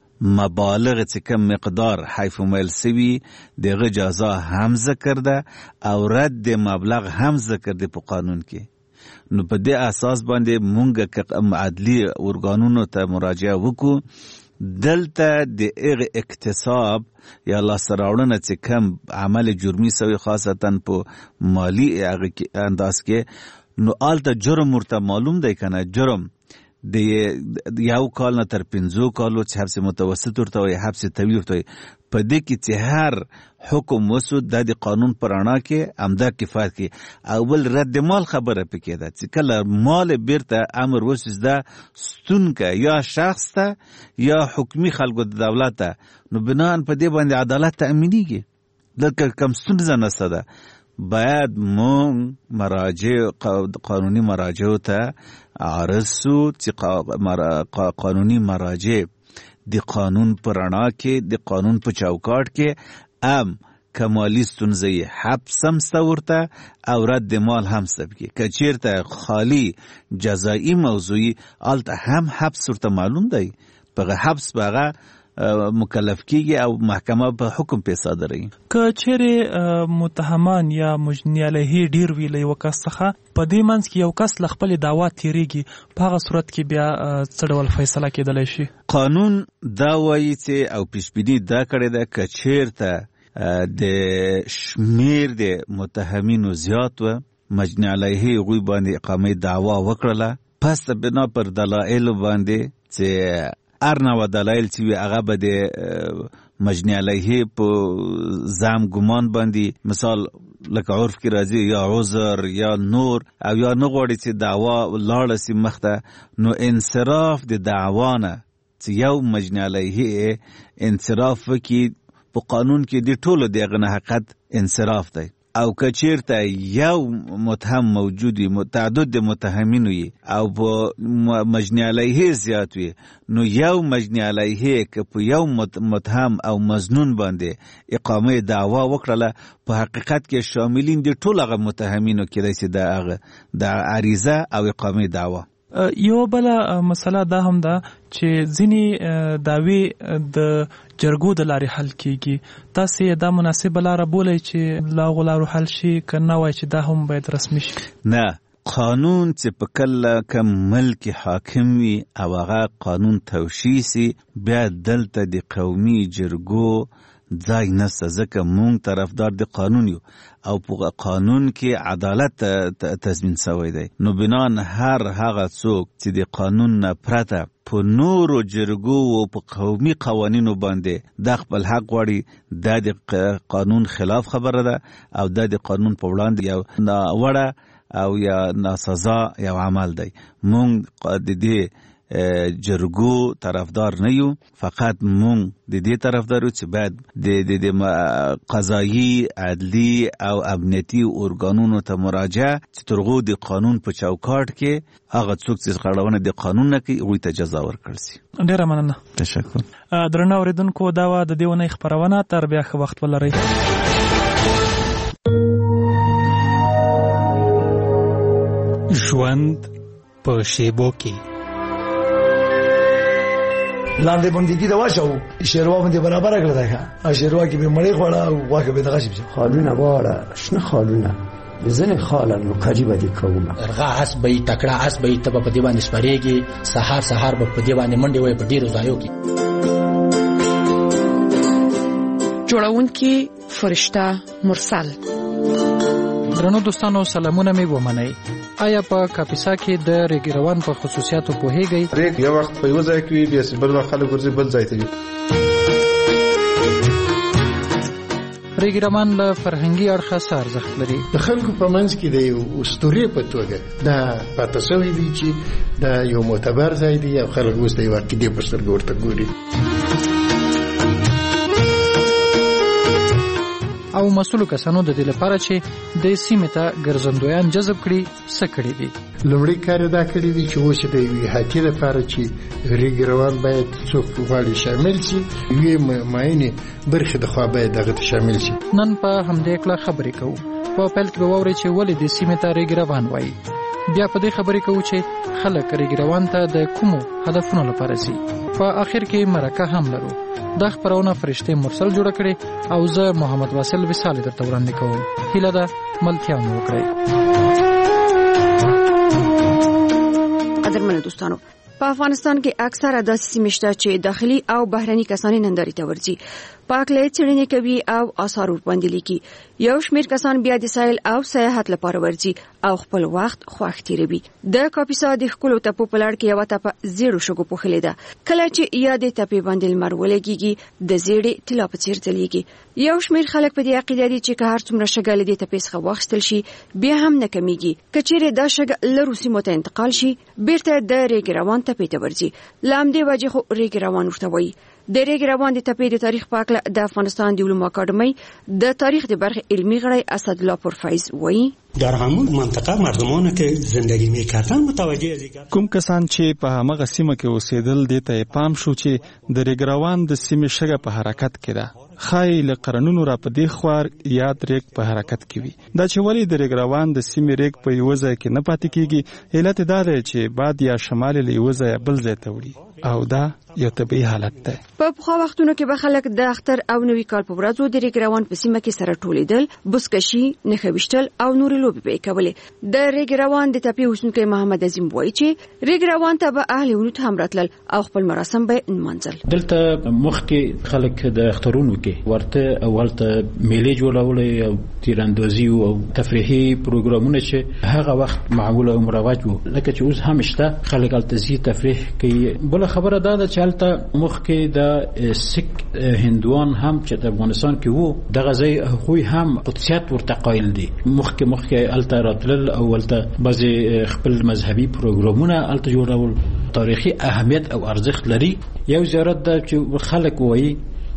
مبالغ چې کم مقدار حیف میل سوي دغه جزا هم ذکر ده او رد مبلغ هم ذکر ده په قانون کې. نو په دې اساس باندې مونږ که عدلي ارګانونو ته مراجعه وکړو دلته د هغه اکتساب یا لاسته راوړنه چې کم عمل جرمي سوي خاصتا په مالی انداز کې نو آلته جرم ورته معلوم دی کنه جرم د یو کال نه تر 5 کالو چې حبس متوسط ورته وي حبس طویل ورته په دې کې چې هر حکم وسو د قانون پر اړه کې امدا کفایت کې اول رد مال خبره پکې ده چې کله مال بیرته امر وسوس ده ستون کا یا شخص ته یا حکومي خلکو د دولت ته نو بنان په دې باندې عدالت تأمینیږي دلته کم ستونزه نشته ده. باید مون مراجع قانونی مراجع ته عرض سو چې قانونی مراجع د قانون پر رڼا کې د قانون په چوکاټ کې کمالی ستونزه حبس هم ورته او رد مال هم سبکی که چیرته خالی جزایی موضوعی آلته هم حبس ورته معلوم دی بغه حبس بغه مکلف کیږي او محکمه په حکم په صادري. که چیرې متهمان یا مجنی علیه ډیر وی له وکاس څخه په دې منځ کې یو کس ل خپل دعوا تیریږي په هغه صورت کې بیا څه ډول فیصله کېدلی شي؟ قانون دا وایي چې او پیشبینی دا کړی ده که چیرته د شمیر د متهمینو زیات و مجنی علیه غوی باندې اقامه دعوا وکړله پس بنا پر دلایل باندې چې ارنه دلایل چې هغه به د مجنی علیه په زم ګمان باندې مثال لکه عرف کې راځي یا عذر یا نور او یا نه غواړي چې دعوا لاړه سي مخته نو انصراف د دعوانه چې یو مجنی علیه انصراف کې په قانون کې د ټولو دغه حقیقت انصراف دی او کچیرته یو متهم موجود وي متعدد متهمین وي او په مجنی علیه زیات وي نو یو مجنی علیه که په یو متهم او مظنون باندې اقامه دعوا وکړله په حقیقت کې شاملین دي ټول هغه متهمینو کېدای شي د عریضه او اقامه دعوا. یو بل مسله دا هم ده چې ځینې دعوی د جرګو د لارې حل کیږي. تاسو دا مناسب لاره بولئ چې لا غلارو حل شي که نه وای چې دا هم باید رسمي شي؟ نه، قانون چې په کله کوم ملک حاکم وي او هغه قانون توشیح سي بیا دلته د قومي جرګو ځای نشته ځکه مونږ طرفدار د قانون یو او په قانون کې عدالت تضمین شوی دی. نو بنان هر هغه څوک چې د قانون نه پرته په نورو جرګو او په قومي قوانینو باندې د خپل حق غواړي د قانون خلاف خبره ده او د قانون په وړاندې یو ناوړه او یا ناسزا یو عمل دی. مونږ د دې جرګو طرفدار نه یو، فقط مونږ د دې طرفدار یو چې باید د قضایي عدلی او امنیتي ارګانونو ته مراجعه چې ترغو د قانون په چوکاټ کې هغه څوک چې غړونه د قانون نه کوي هغوی ته جزا ورکړل شي. ډیره مننه. تشکر. درنو اوریدونکو دا وه د دې اونۍ خپرونه. تر بیا ښه وخت ولرئ. ژوند په شیبو کې لاندې بندګي دا واچو شیروا باندې برابر کړل دا شیروا کې به مړی خوړه او واکه به دغه شي خالونه واړه شنه خالونه زنه خالن لوکاجی باندې کومه ارغا اس به تکړه اس به تب په دی باندې سپریږي سحر به په دی باندې منډي وای په ډیرو ځایو کې جوړون کې فرشتہ مرسل. درنو دوستانو سلامونه مې ومنئ. آیا په کاپیسا کې د ریګ روان په خصوصیاتو پوهیږئ؟ ریګ یو وخت په یو ځای کې بیا بل وخت خلک ورځي بل ځای ته وي. ریګ روان له فرهنګي اړخه څه ارزښت لري؟ د خلکو په منځ کې د یو اسطورې په توګه دا پاته شوی دی چې دا یو معتبر ځای دی او خلک اوس د یو عقیدې په سترګو ورته ګوري. او مسؤلو کسانو د دې لپاره چې د سیمې ته ګرځندویان جذب کړي څه کړي دي؟ لومړی کار دا کړی دی چې اوس د یوې احاطې لپاره چې ریګ روان باید څوک غواړي شامل شي یوې معینې برخې د خوا باید دغه ته شامل شي. نن په همدې کله خبرې کوو. په پیل کې به واورئ چې ولې د سیمې ته ریګ روان وایي. بیا په دې خبرې کوو چې خلک ریګ روان ته د کومو هدفونو لپاره ځي. په آخر کې مرکه هم لرو. دا خبرونه فرشته مرسل جوړ کړي او زه محمد واصل وصال درته وړاندې کوم. هیله ده ملتیا مو وکړئ. قدرمنو دوستانو، په افغانستان کې اکثره داسې سیمې شته چې داخلي او بهرني کسان نندارې ته ورځي، پاکلې څېړنې کوي او آثار ورباندې لیکي. یو شمېر کسان بیا د سایل او سیاحت لپاره ورځي او خپل وخت خوښ تیروي. د کاپیسا د ښکلو تپو په لړ کې یوه تپه زیړو شګو پوښلې ده. کله چې یادې تپې باندې لمر ولګېږي د زیړې طلا په څېر ځلېږي. یو شمېر خلک په دې عقیده دي چې که هر څومره شګه له دې تپې څخه واخیستل شي بیا هم نه کمیږي. که چیرې دا شګه لرو سیمو ته انتقال شي بیرته د ریګ روان تپې ته ورځي. له همدې وجې خو ریګ روان ورته وایي. د ریګ روان د تپې د تاریخ په اړه د افغانستان د علومو اکاډمۍ د تاریخ د برخې علمی غړی اسدالله پرفیض وایي در همون منطقه مردمانی که زندگی میکردن متوجه کوم کسان چې په هغه سیمه کې اوسېدل دي ته پام شو چې د ریګ روان د سیمې شګه په حرکت کې ده. خای له قرنونو را په دې خوار یاد ریګ په حرکت کې وي. دا چې ولی د ریګ روان د سیمې ریګ په یو ځای کې نه پاتې کیږي علت دا دی چې باد یا شمال له یو ځای بل ځای ته وړي او دا یو طبیعي حالت دی. په پخوا وختونو کې به خلک د اختر او نوي کال په ورځو د ریګ روان په سیمه کې سره ټولیدل، بوسکشي، نښه ویشتل او نورې لوبې به کولې. د ریګ روان د تپې اوسیدونکی محمد عظیم وایي چې ریګ روان ته به اهل ولود هم راتلل او خپل مراسم به نمانځل. دلته مخکې خلک د اخترونو کې ورته او هلته میلې جوړولې او تیراندازي او تفریحي پروګرامونه چې هغه وخت معمول او مروج وو، لکه چې اوس هم شته. خلک هلته ځي تفریح کوي. بله خبره دا ده چې هلته مخکې د سیک هندوان هم چې د افغانستان کې وو دغه ځای هغوی هم قدسیت ورته قایل دي. مخکې هلته راتلل او هلته بعضې خپل مذهبي پروګرامونه هلته جوړول. تاریخي اهمیت او ارزښت لري. یو زیارت ده چې خلک وایي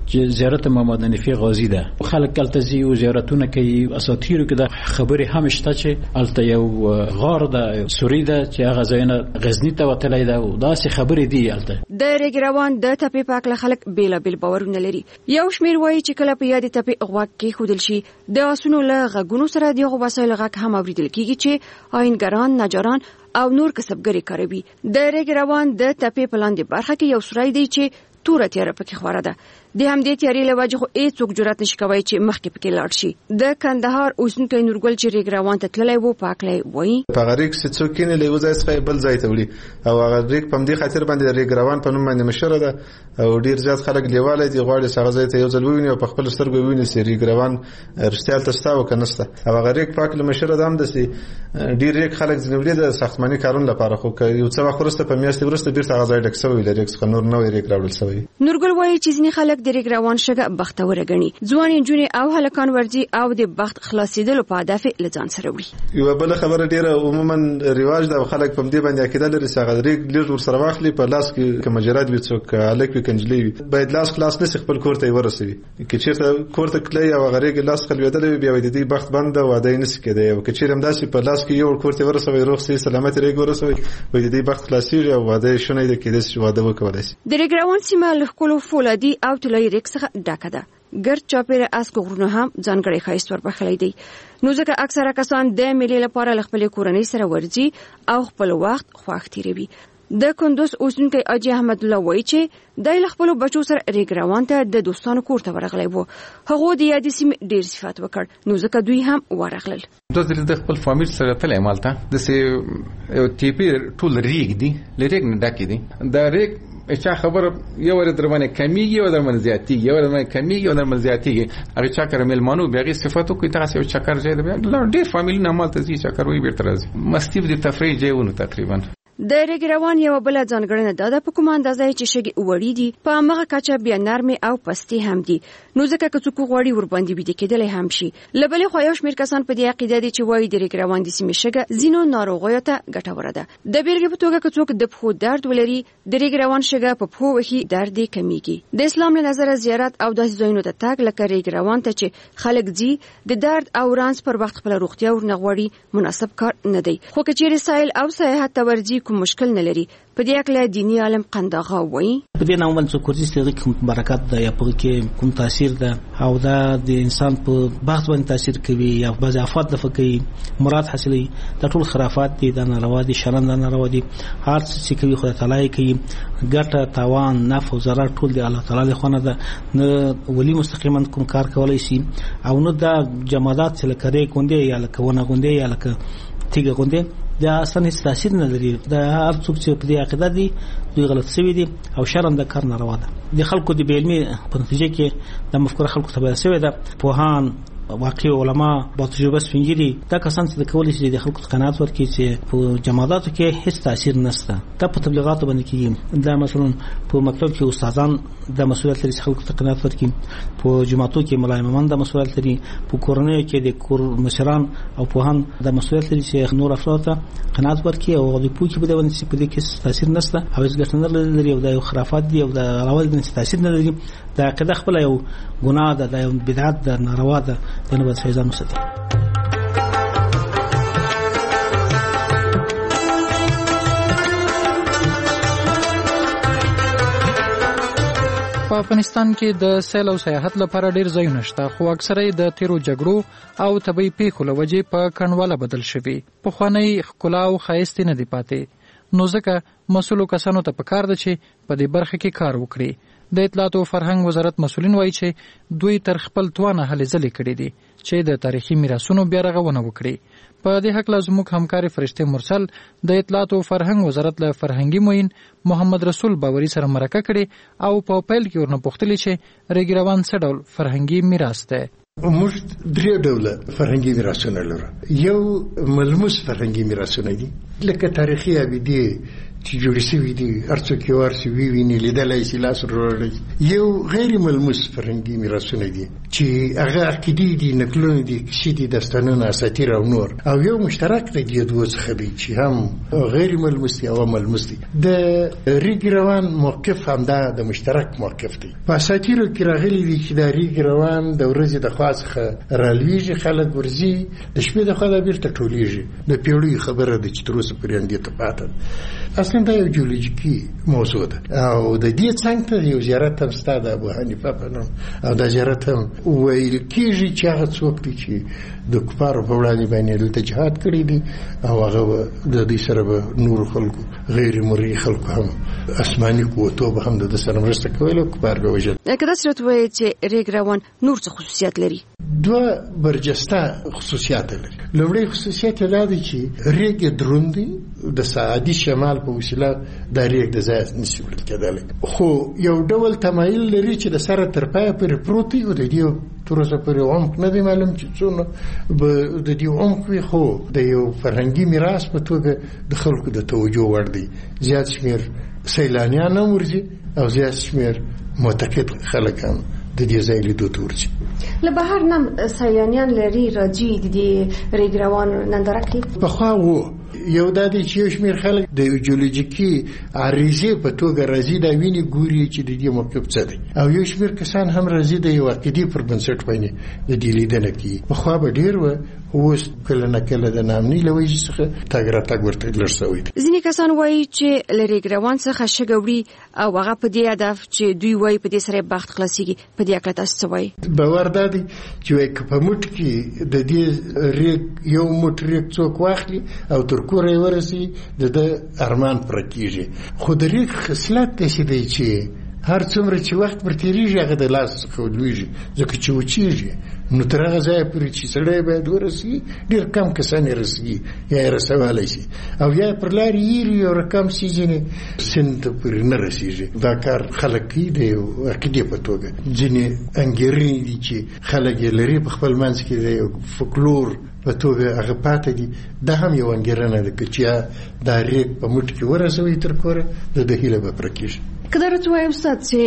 چې زیارت محمد حنیفی غازی ده خلک کلته زی او زیارتونه کوي اساطیرو کې د خبرې هم شته چې الته یو غار ده سوری ده چې هغه ځایونه غزنی ته وتلی ده او داسې خبرې دي الته. د ریګ روان د تپې په اړه خلک بیلابیل باورونه لري. یو شمیر وایي چې کله په یاد تپې غوږ کېښودل شي د آسونو له غږونو سره دغه وسایل غږ هم اورېدل کېږي چې آینګران، نجاران او نور کسبګري کوي. د ریګ روان د تپې په لاندې برخه کې یو سوری دی چې توره تیاره پکې خوره ده. د همدې تیارې له وجې خو هیڅوک جرأت نشي کولی چې مخکې پکې لاړ شي. د کندهار اوسېدونکی نورګل چې ریګ روان ته تللی و پاکلی وایي په هغه ریګ چې څوک کینې له یو ځای څخه بل ځای ته وړي او هغه ریګ په همدې خاطر باندې ریګ روان په نوم باندې مشهوره ده او ډېر زیات خلک لیواله دي غواړي هغه ځای ته یو ځل وویني او په خپلو سترګو وویني چې ریګ روان رښتیا هلته شته او که نه شته. او هغه ریګ پاک له مشهوره ده همداسې ډېر ریګ خلک ځینې وړي د ساختماني کارونو لپاره خو که یو څه وخت وروسته په میاشتې وروسته بېرته هغه ځای ډک شوی له ریګ څخه نور نوی ریګ راوړل شوی. نورګل وایي چې ځینې خلک د ریګ روان شګه بختوره ګڼي. ځوان نجونې او هلکان ورځي او د بخت خلاصېدلو په هدف له ځان سره وړي. یوه بله خبره ډېره عموما رواج ده او خلک په همدې باندې عقیده لري چې هغه ریګ لږ ورسره واخلي په لاس کې که مجرد وي څوک هلک وي که نجلۍ وي باید لاس خلاص نشي خپل کور ته یې ورسوي. که چېرته کور ته تللی او هغه ریګ لاس څخه لوېدلی وي بیا وایي د دې بخت بند ده واده یې نشي کېدی. او که چېرې همداسې په لاس کې یو کور ته یې ورسوي روغ صحیح سلامت ریګ ورسوي وایي د دې بخت خلاصېږي او واده یې شونی ده کېدای شي واده وکولی شي. د ریګ روان سیمه له ښکلو فولادي او طلایي ریګ څخه ډکه ده. ګرد چاپیره اسکو غرونه هم ځانګړی ښایست وربخلی دی. نو ځکه اکثره کسان د میلې لپاره له خپلې کورنۍ سره ورځي او خپل وخت خوښ تیروي. د کندوز اوسېدونکی حاجي احمد الله وایي چې دی له خپلو بچو سره ریګ روان ته د دوستانو کور ته ورغلی و. هغو د یادې سیمې ډېر صفت وکړ نو ځکه دوی هم ورغلل. د خپل فامیل سره تللی مالته داسې یو ټیپې ټول ریګ دي له ریګ نه ډکې دي. د ریګ چا خبر یو ور در باندې کمیږي او در باندې زیاتیږي یو در باندې کمیږي او در باندې زیاتیږي. هغه چا کر ملمانو بیا صفاتو کوي تاسو یو چکر ځای دی ډېر فامیل نه مالته ځي چکر وي بیرته راځي مستی د تفریح ځایونه تقریبا. د ریګ روان یو بل ځانګړنه ده په کومه اندازه چې شګې وړي دي په هغه کچه بیا نرمې او پستې هم دي نو ځکه که څوک غواړي ورباندې ویده کېدلی هم شي. له بلې خوا یو شمېر کسان په دې عقیده دي چې وایي د ریګ روان د سیمې شګه ځینو ناروغیو ته ګټوره ده. د بیلګې په توګه که څوک د پښو درد ولري د ریګ روان شګه په پښو وهي درد یې کمیږي. د اسلام له نظره زیارت او داسې ځایونو ته تګ لکه ریګ روان ته چې خلک ځي د درد او رانځ پر وخت خپله روغتیا ورنه غواړي مناسب کار نه دی. خو که چیرې سایل او سیاحت ته ورځي کوم مشکل نه لري. په دې اړه دیني عالم قنداغه وایي په دې نومل څو کوزي کوم برکات ده یا په کې کوم تاثیر ده او دا د انسان په بخت باندې تاثیر کوي یا بعض افات د فکري مراد حاصلي د ټول خرافات دي د ناروا دي شرم د ناروا دي هر څه کوي خدای تعالی کوي ګټه تاوان نفع او ضرر ټول دی الله تعالی له خونه ده نه ولی مستقیما کوم کار کولای شي او نو دا جماعات چې لکه کوندې یا لکه ونه کوندې یا لکه تیګه کوندې دا اصلا هیڅ تاثیر نه لري. دا هر څوک چې په دې عقیده دي دوی غلط شوي دي او شرم د کار ناروا ده. د خلکو د علمي په نتیجه کې د مفکوره خلکو ته شوی ده. پوهان واقعي علما با تجربه سپینګری دا کسان چې د کولای شي د خلکو قناعت ورکړي چې په جماعاتو کې هیڅ تاثیر نشته. دا په تبلیغاتو باندې کېږي. دا مثلا په مکتب کې استادان د مسؤلیت لري خلکو ته قناعت ورکړي. په جماعتو کې ملای امامان د مسؤلیت لري. په کورنۍ کې د کور مشران او پوهان د مسؤلیت لري چې نور افراد ته قناعت ورکړي او د پوهې په دونه چې په دې کې تاثیر نشته او هیڅ ګټه نه لري او دا یو خرافات دي او د راول د تاثیر نه لري. دا عقیده خپل یو ګناه ده، دا یو بدعت ده، ناروا ده. دنه باید فیضان وساتي. په افغانستان کې د سیل او سیاحت لپاره ډیر ځایونه شته خو اکثره د تیرو جګړو او طبي پیښو له وجې په کنډواله بدل شوي. پخوانی ښکلا او ښایست نه دی پاتې نو ځکه مسؤلو کسانو ته پکار ده چې په دې برخه کې کار وکړي. د اطلاعات او فرهنګ وزارت مسؤلین وایي چې دوی تر خپل توانه هلې ځلې کړي دي چې د تاریخي میراثونو بیا رغونه وکړي. په دې حق له زموږ همکار فرشته مرسل د اطلاعات او فرهنګ وزارت له فرهنګي معین محمد رسول باوري سره مرکه کړي او په پیل کې ورنه پوښتلي چې ریګ روان څه ډول فرهنګي میراث دی. موږ درې ډوله فرهنګي میراثونه لرو. یو ملموس فرهنګي میراثونه دي لکه تاریخي ابدي چې جوړې شوي دي هر څوک یې ورسي وویني لیدلی شي لاس وروړی یو غیر ملموس فرهنګي میراثونه دي چې هغه عقیدې دي نکلونه دي کیسې دي داستانونه اساطیر او نور او یو مشترک دی دې دوه څخه دی چې هم غیر ملموس دي او ملموس دي د ریګ روان موقف هم د مشترک موقف دی په اساطیرو کې راغلي دي چې د ریګ روان د ورځې د خوا څخه رالویږي خلک ورځي د شپې د خوا د بیرته ټولیږي د پیړیو خبره ده چې تر اوسه پورې همدې ته پاته اصلا دا یو جیولوژیکي موضوع ده او د دې څنګ ته یو زیارت هم ستا د ابو حنیفه په نوم او دا زیارت هم ویل کېږي چې هغه څوک دی چې د کفارو په وړاندې باندې دلته جهاد کړی دی او هغه د دې سره به نور خلکو غیر مرئي خلکو هم آسماني قوتو به هم د سره مرسته کوله کفار به وژل که داسې راته وایي چې ریګ روان نور څه خصوصیات لري دوه برجسته خصوصیات لري لومړی خصوصیت دا دی چې ریګ دروند دی د ساعدي شمال په وسیله د ریګ د ځای نشي وړل کېدلی خو یو ډول تمایل لري چې د سره تر پایه پورې پروت وي او د دې تر اوسه پورې عمق نه دی معلوم چې څونه د دې عمق وي خو د یو فرهنګي میراث په توګه د خلکو د توجه وړ دی زیات شمېر سیلانیان هم ورځي او زیات شمېر معتقد خلک هم د دې ځای لیدو ته ورځي له بهر نه سیلانیان لري راځي د دې ریګ روان ننداره کوي پخوا و یو دا دی چې یو شمېر خلک د جیولوژیکي عریضې په توګه راځي دا ویني ګوري چې د دې موقف څه دی او یو شمېر کسان هم راځي د یو عقیدې پر بنسټ باندې د دې لیدنه کوي پخوا به ډېر و اوس کله نه کله د نامنۍ له وجې څخه تګ راتګ ورته لږ شوی دی ځینې کسان وایي چې له ریګ روان څخه شګه وړي او هغه په دې هدف چې دوی وایي په دې سره بخت خلاصېږي په دې هکله تاسو څه وایي باور دا دی چې وایي که په موټ کې د دې ریګ یو موټ ریګ څوک واخلي او تر کوره یې ورسي د ارمان پوره کېږي خو د ریګ خصلت داسې دی چې هر څومره چې وخت پر تېرېږي هغه د لاس څخه ولوېږي ځکه چې وچېږي نو تر هغه ځایه پورې چې سړی باید ورسي ډېر کم کسان یې رسېږي یا یې رسولی شي او یا پر لارې ایري او رقم سي ځینې سیند ته پورې نه رسېږي دا کار خلک کوي د یو عقیدې په توګه ځینې انګېرنې دي چې خلک یې لري په خپل منځ کې د یو فکلور په توګه هغه پاتې دي دا هم یو انګېرنه ده که چې دا ریګ په موټ کې ورسوي تر کوره د ده هیله به پوره کېږي که دا راته وایي استاد چې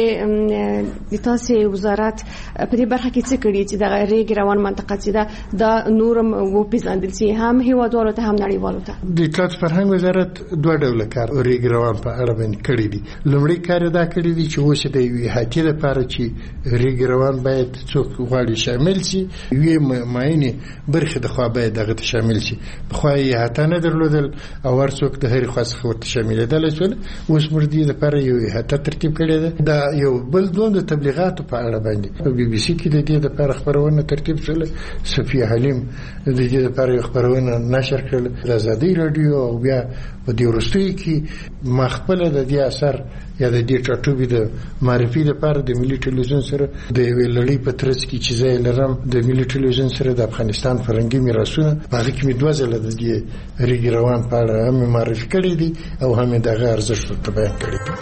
د تاسې وزارت په دې برخه کې څه کړي چې دغه ریګ روان منطقه چې ده دا نور هم وپېژندل شي هم هېوادوالو ته هم نړیوالو ته د اطلاعات فرهنګ وزارت دوه ډوله کار ریګ روان په اړه باندې کړی دي لومړی کار یې دا کړی دی چې اوس د یوې احاطې لپاره چې ریګ روان باید څوک غواړي شامل شي یوې معینې برخې د خوا باید دغه ته شامل شي پخوا یې احاطه نه درلودل او هر څوک د هرې خوا څخه ورته شاملېدلی شول اوس موږ دې لپاره یو احاطه ترتیب کړی ده دا یو بل دوم د تبلیغاتو په اړه باندې په بي بي سي کې د دې لپاره خبرونه ترتیب شوله صفیه حلیم د دې لپاره خبرونه نشر کړل د آزادۍ رادیو او بیا په دې وروستیو کې ما خپل د دې اثر یا د دې ټاټوبي د معرفي لپاره د ملي ټلویزیون سره د یوې لړۍ په ترڅ کې چې زه لرم د ملي ټلویزیون سره د افغانستان فرهنګي میراثونه په هغه کې مې دوه ځله د دې ریګ روان په اړه هم معرفي کړی دي او هم یې دغه ارزښت ورته بیان کړی دی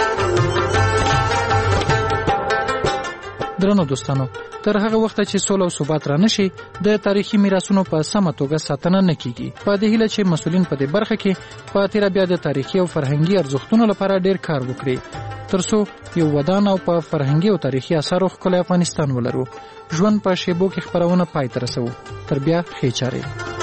درنو دوستانو تر هغه وخت چې سوله او ثبات را نشي د تاریخي میراثونو په سمه توګه ساتنه نه کیږي په دې هیله چې مسؤلین په دې برخه کې په تیر بیا د تاریخي او فرهنګي ارزښتونو لپاره ډیر کار وکړي ترڅو یو ودان او په فرهنګي او تاریخي اثارو ښکلی افغانستان ولرو ژوند په شیبو کې خبرونه پای ته رسوو تر بیا ښې چارې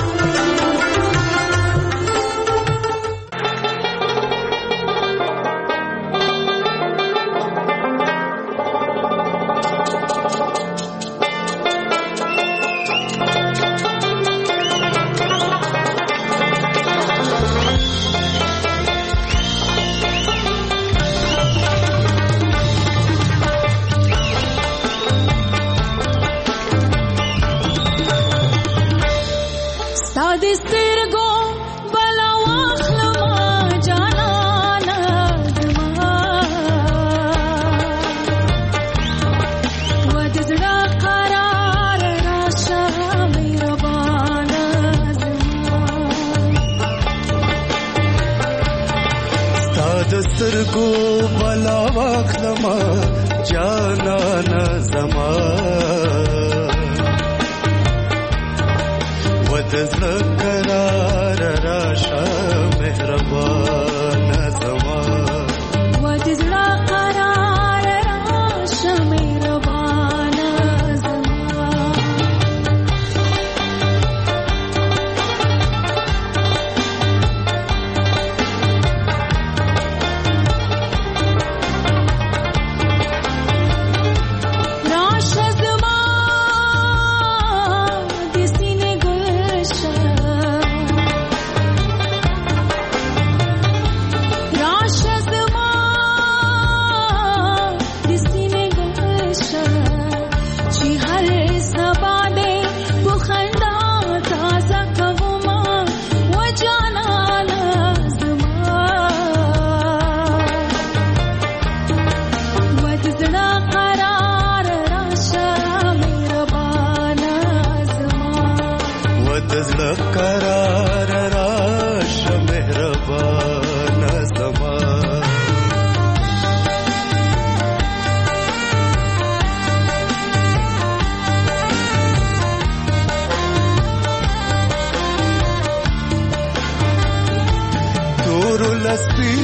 سترګو بلا واخلما جانانا زما ود زړه قرار راشه مهربان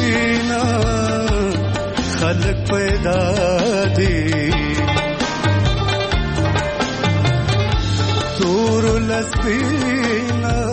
لسپینا خلق پیدا دی تور لسپینا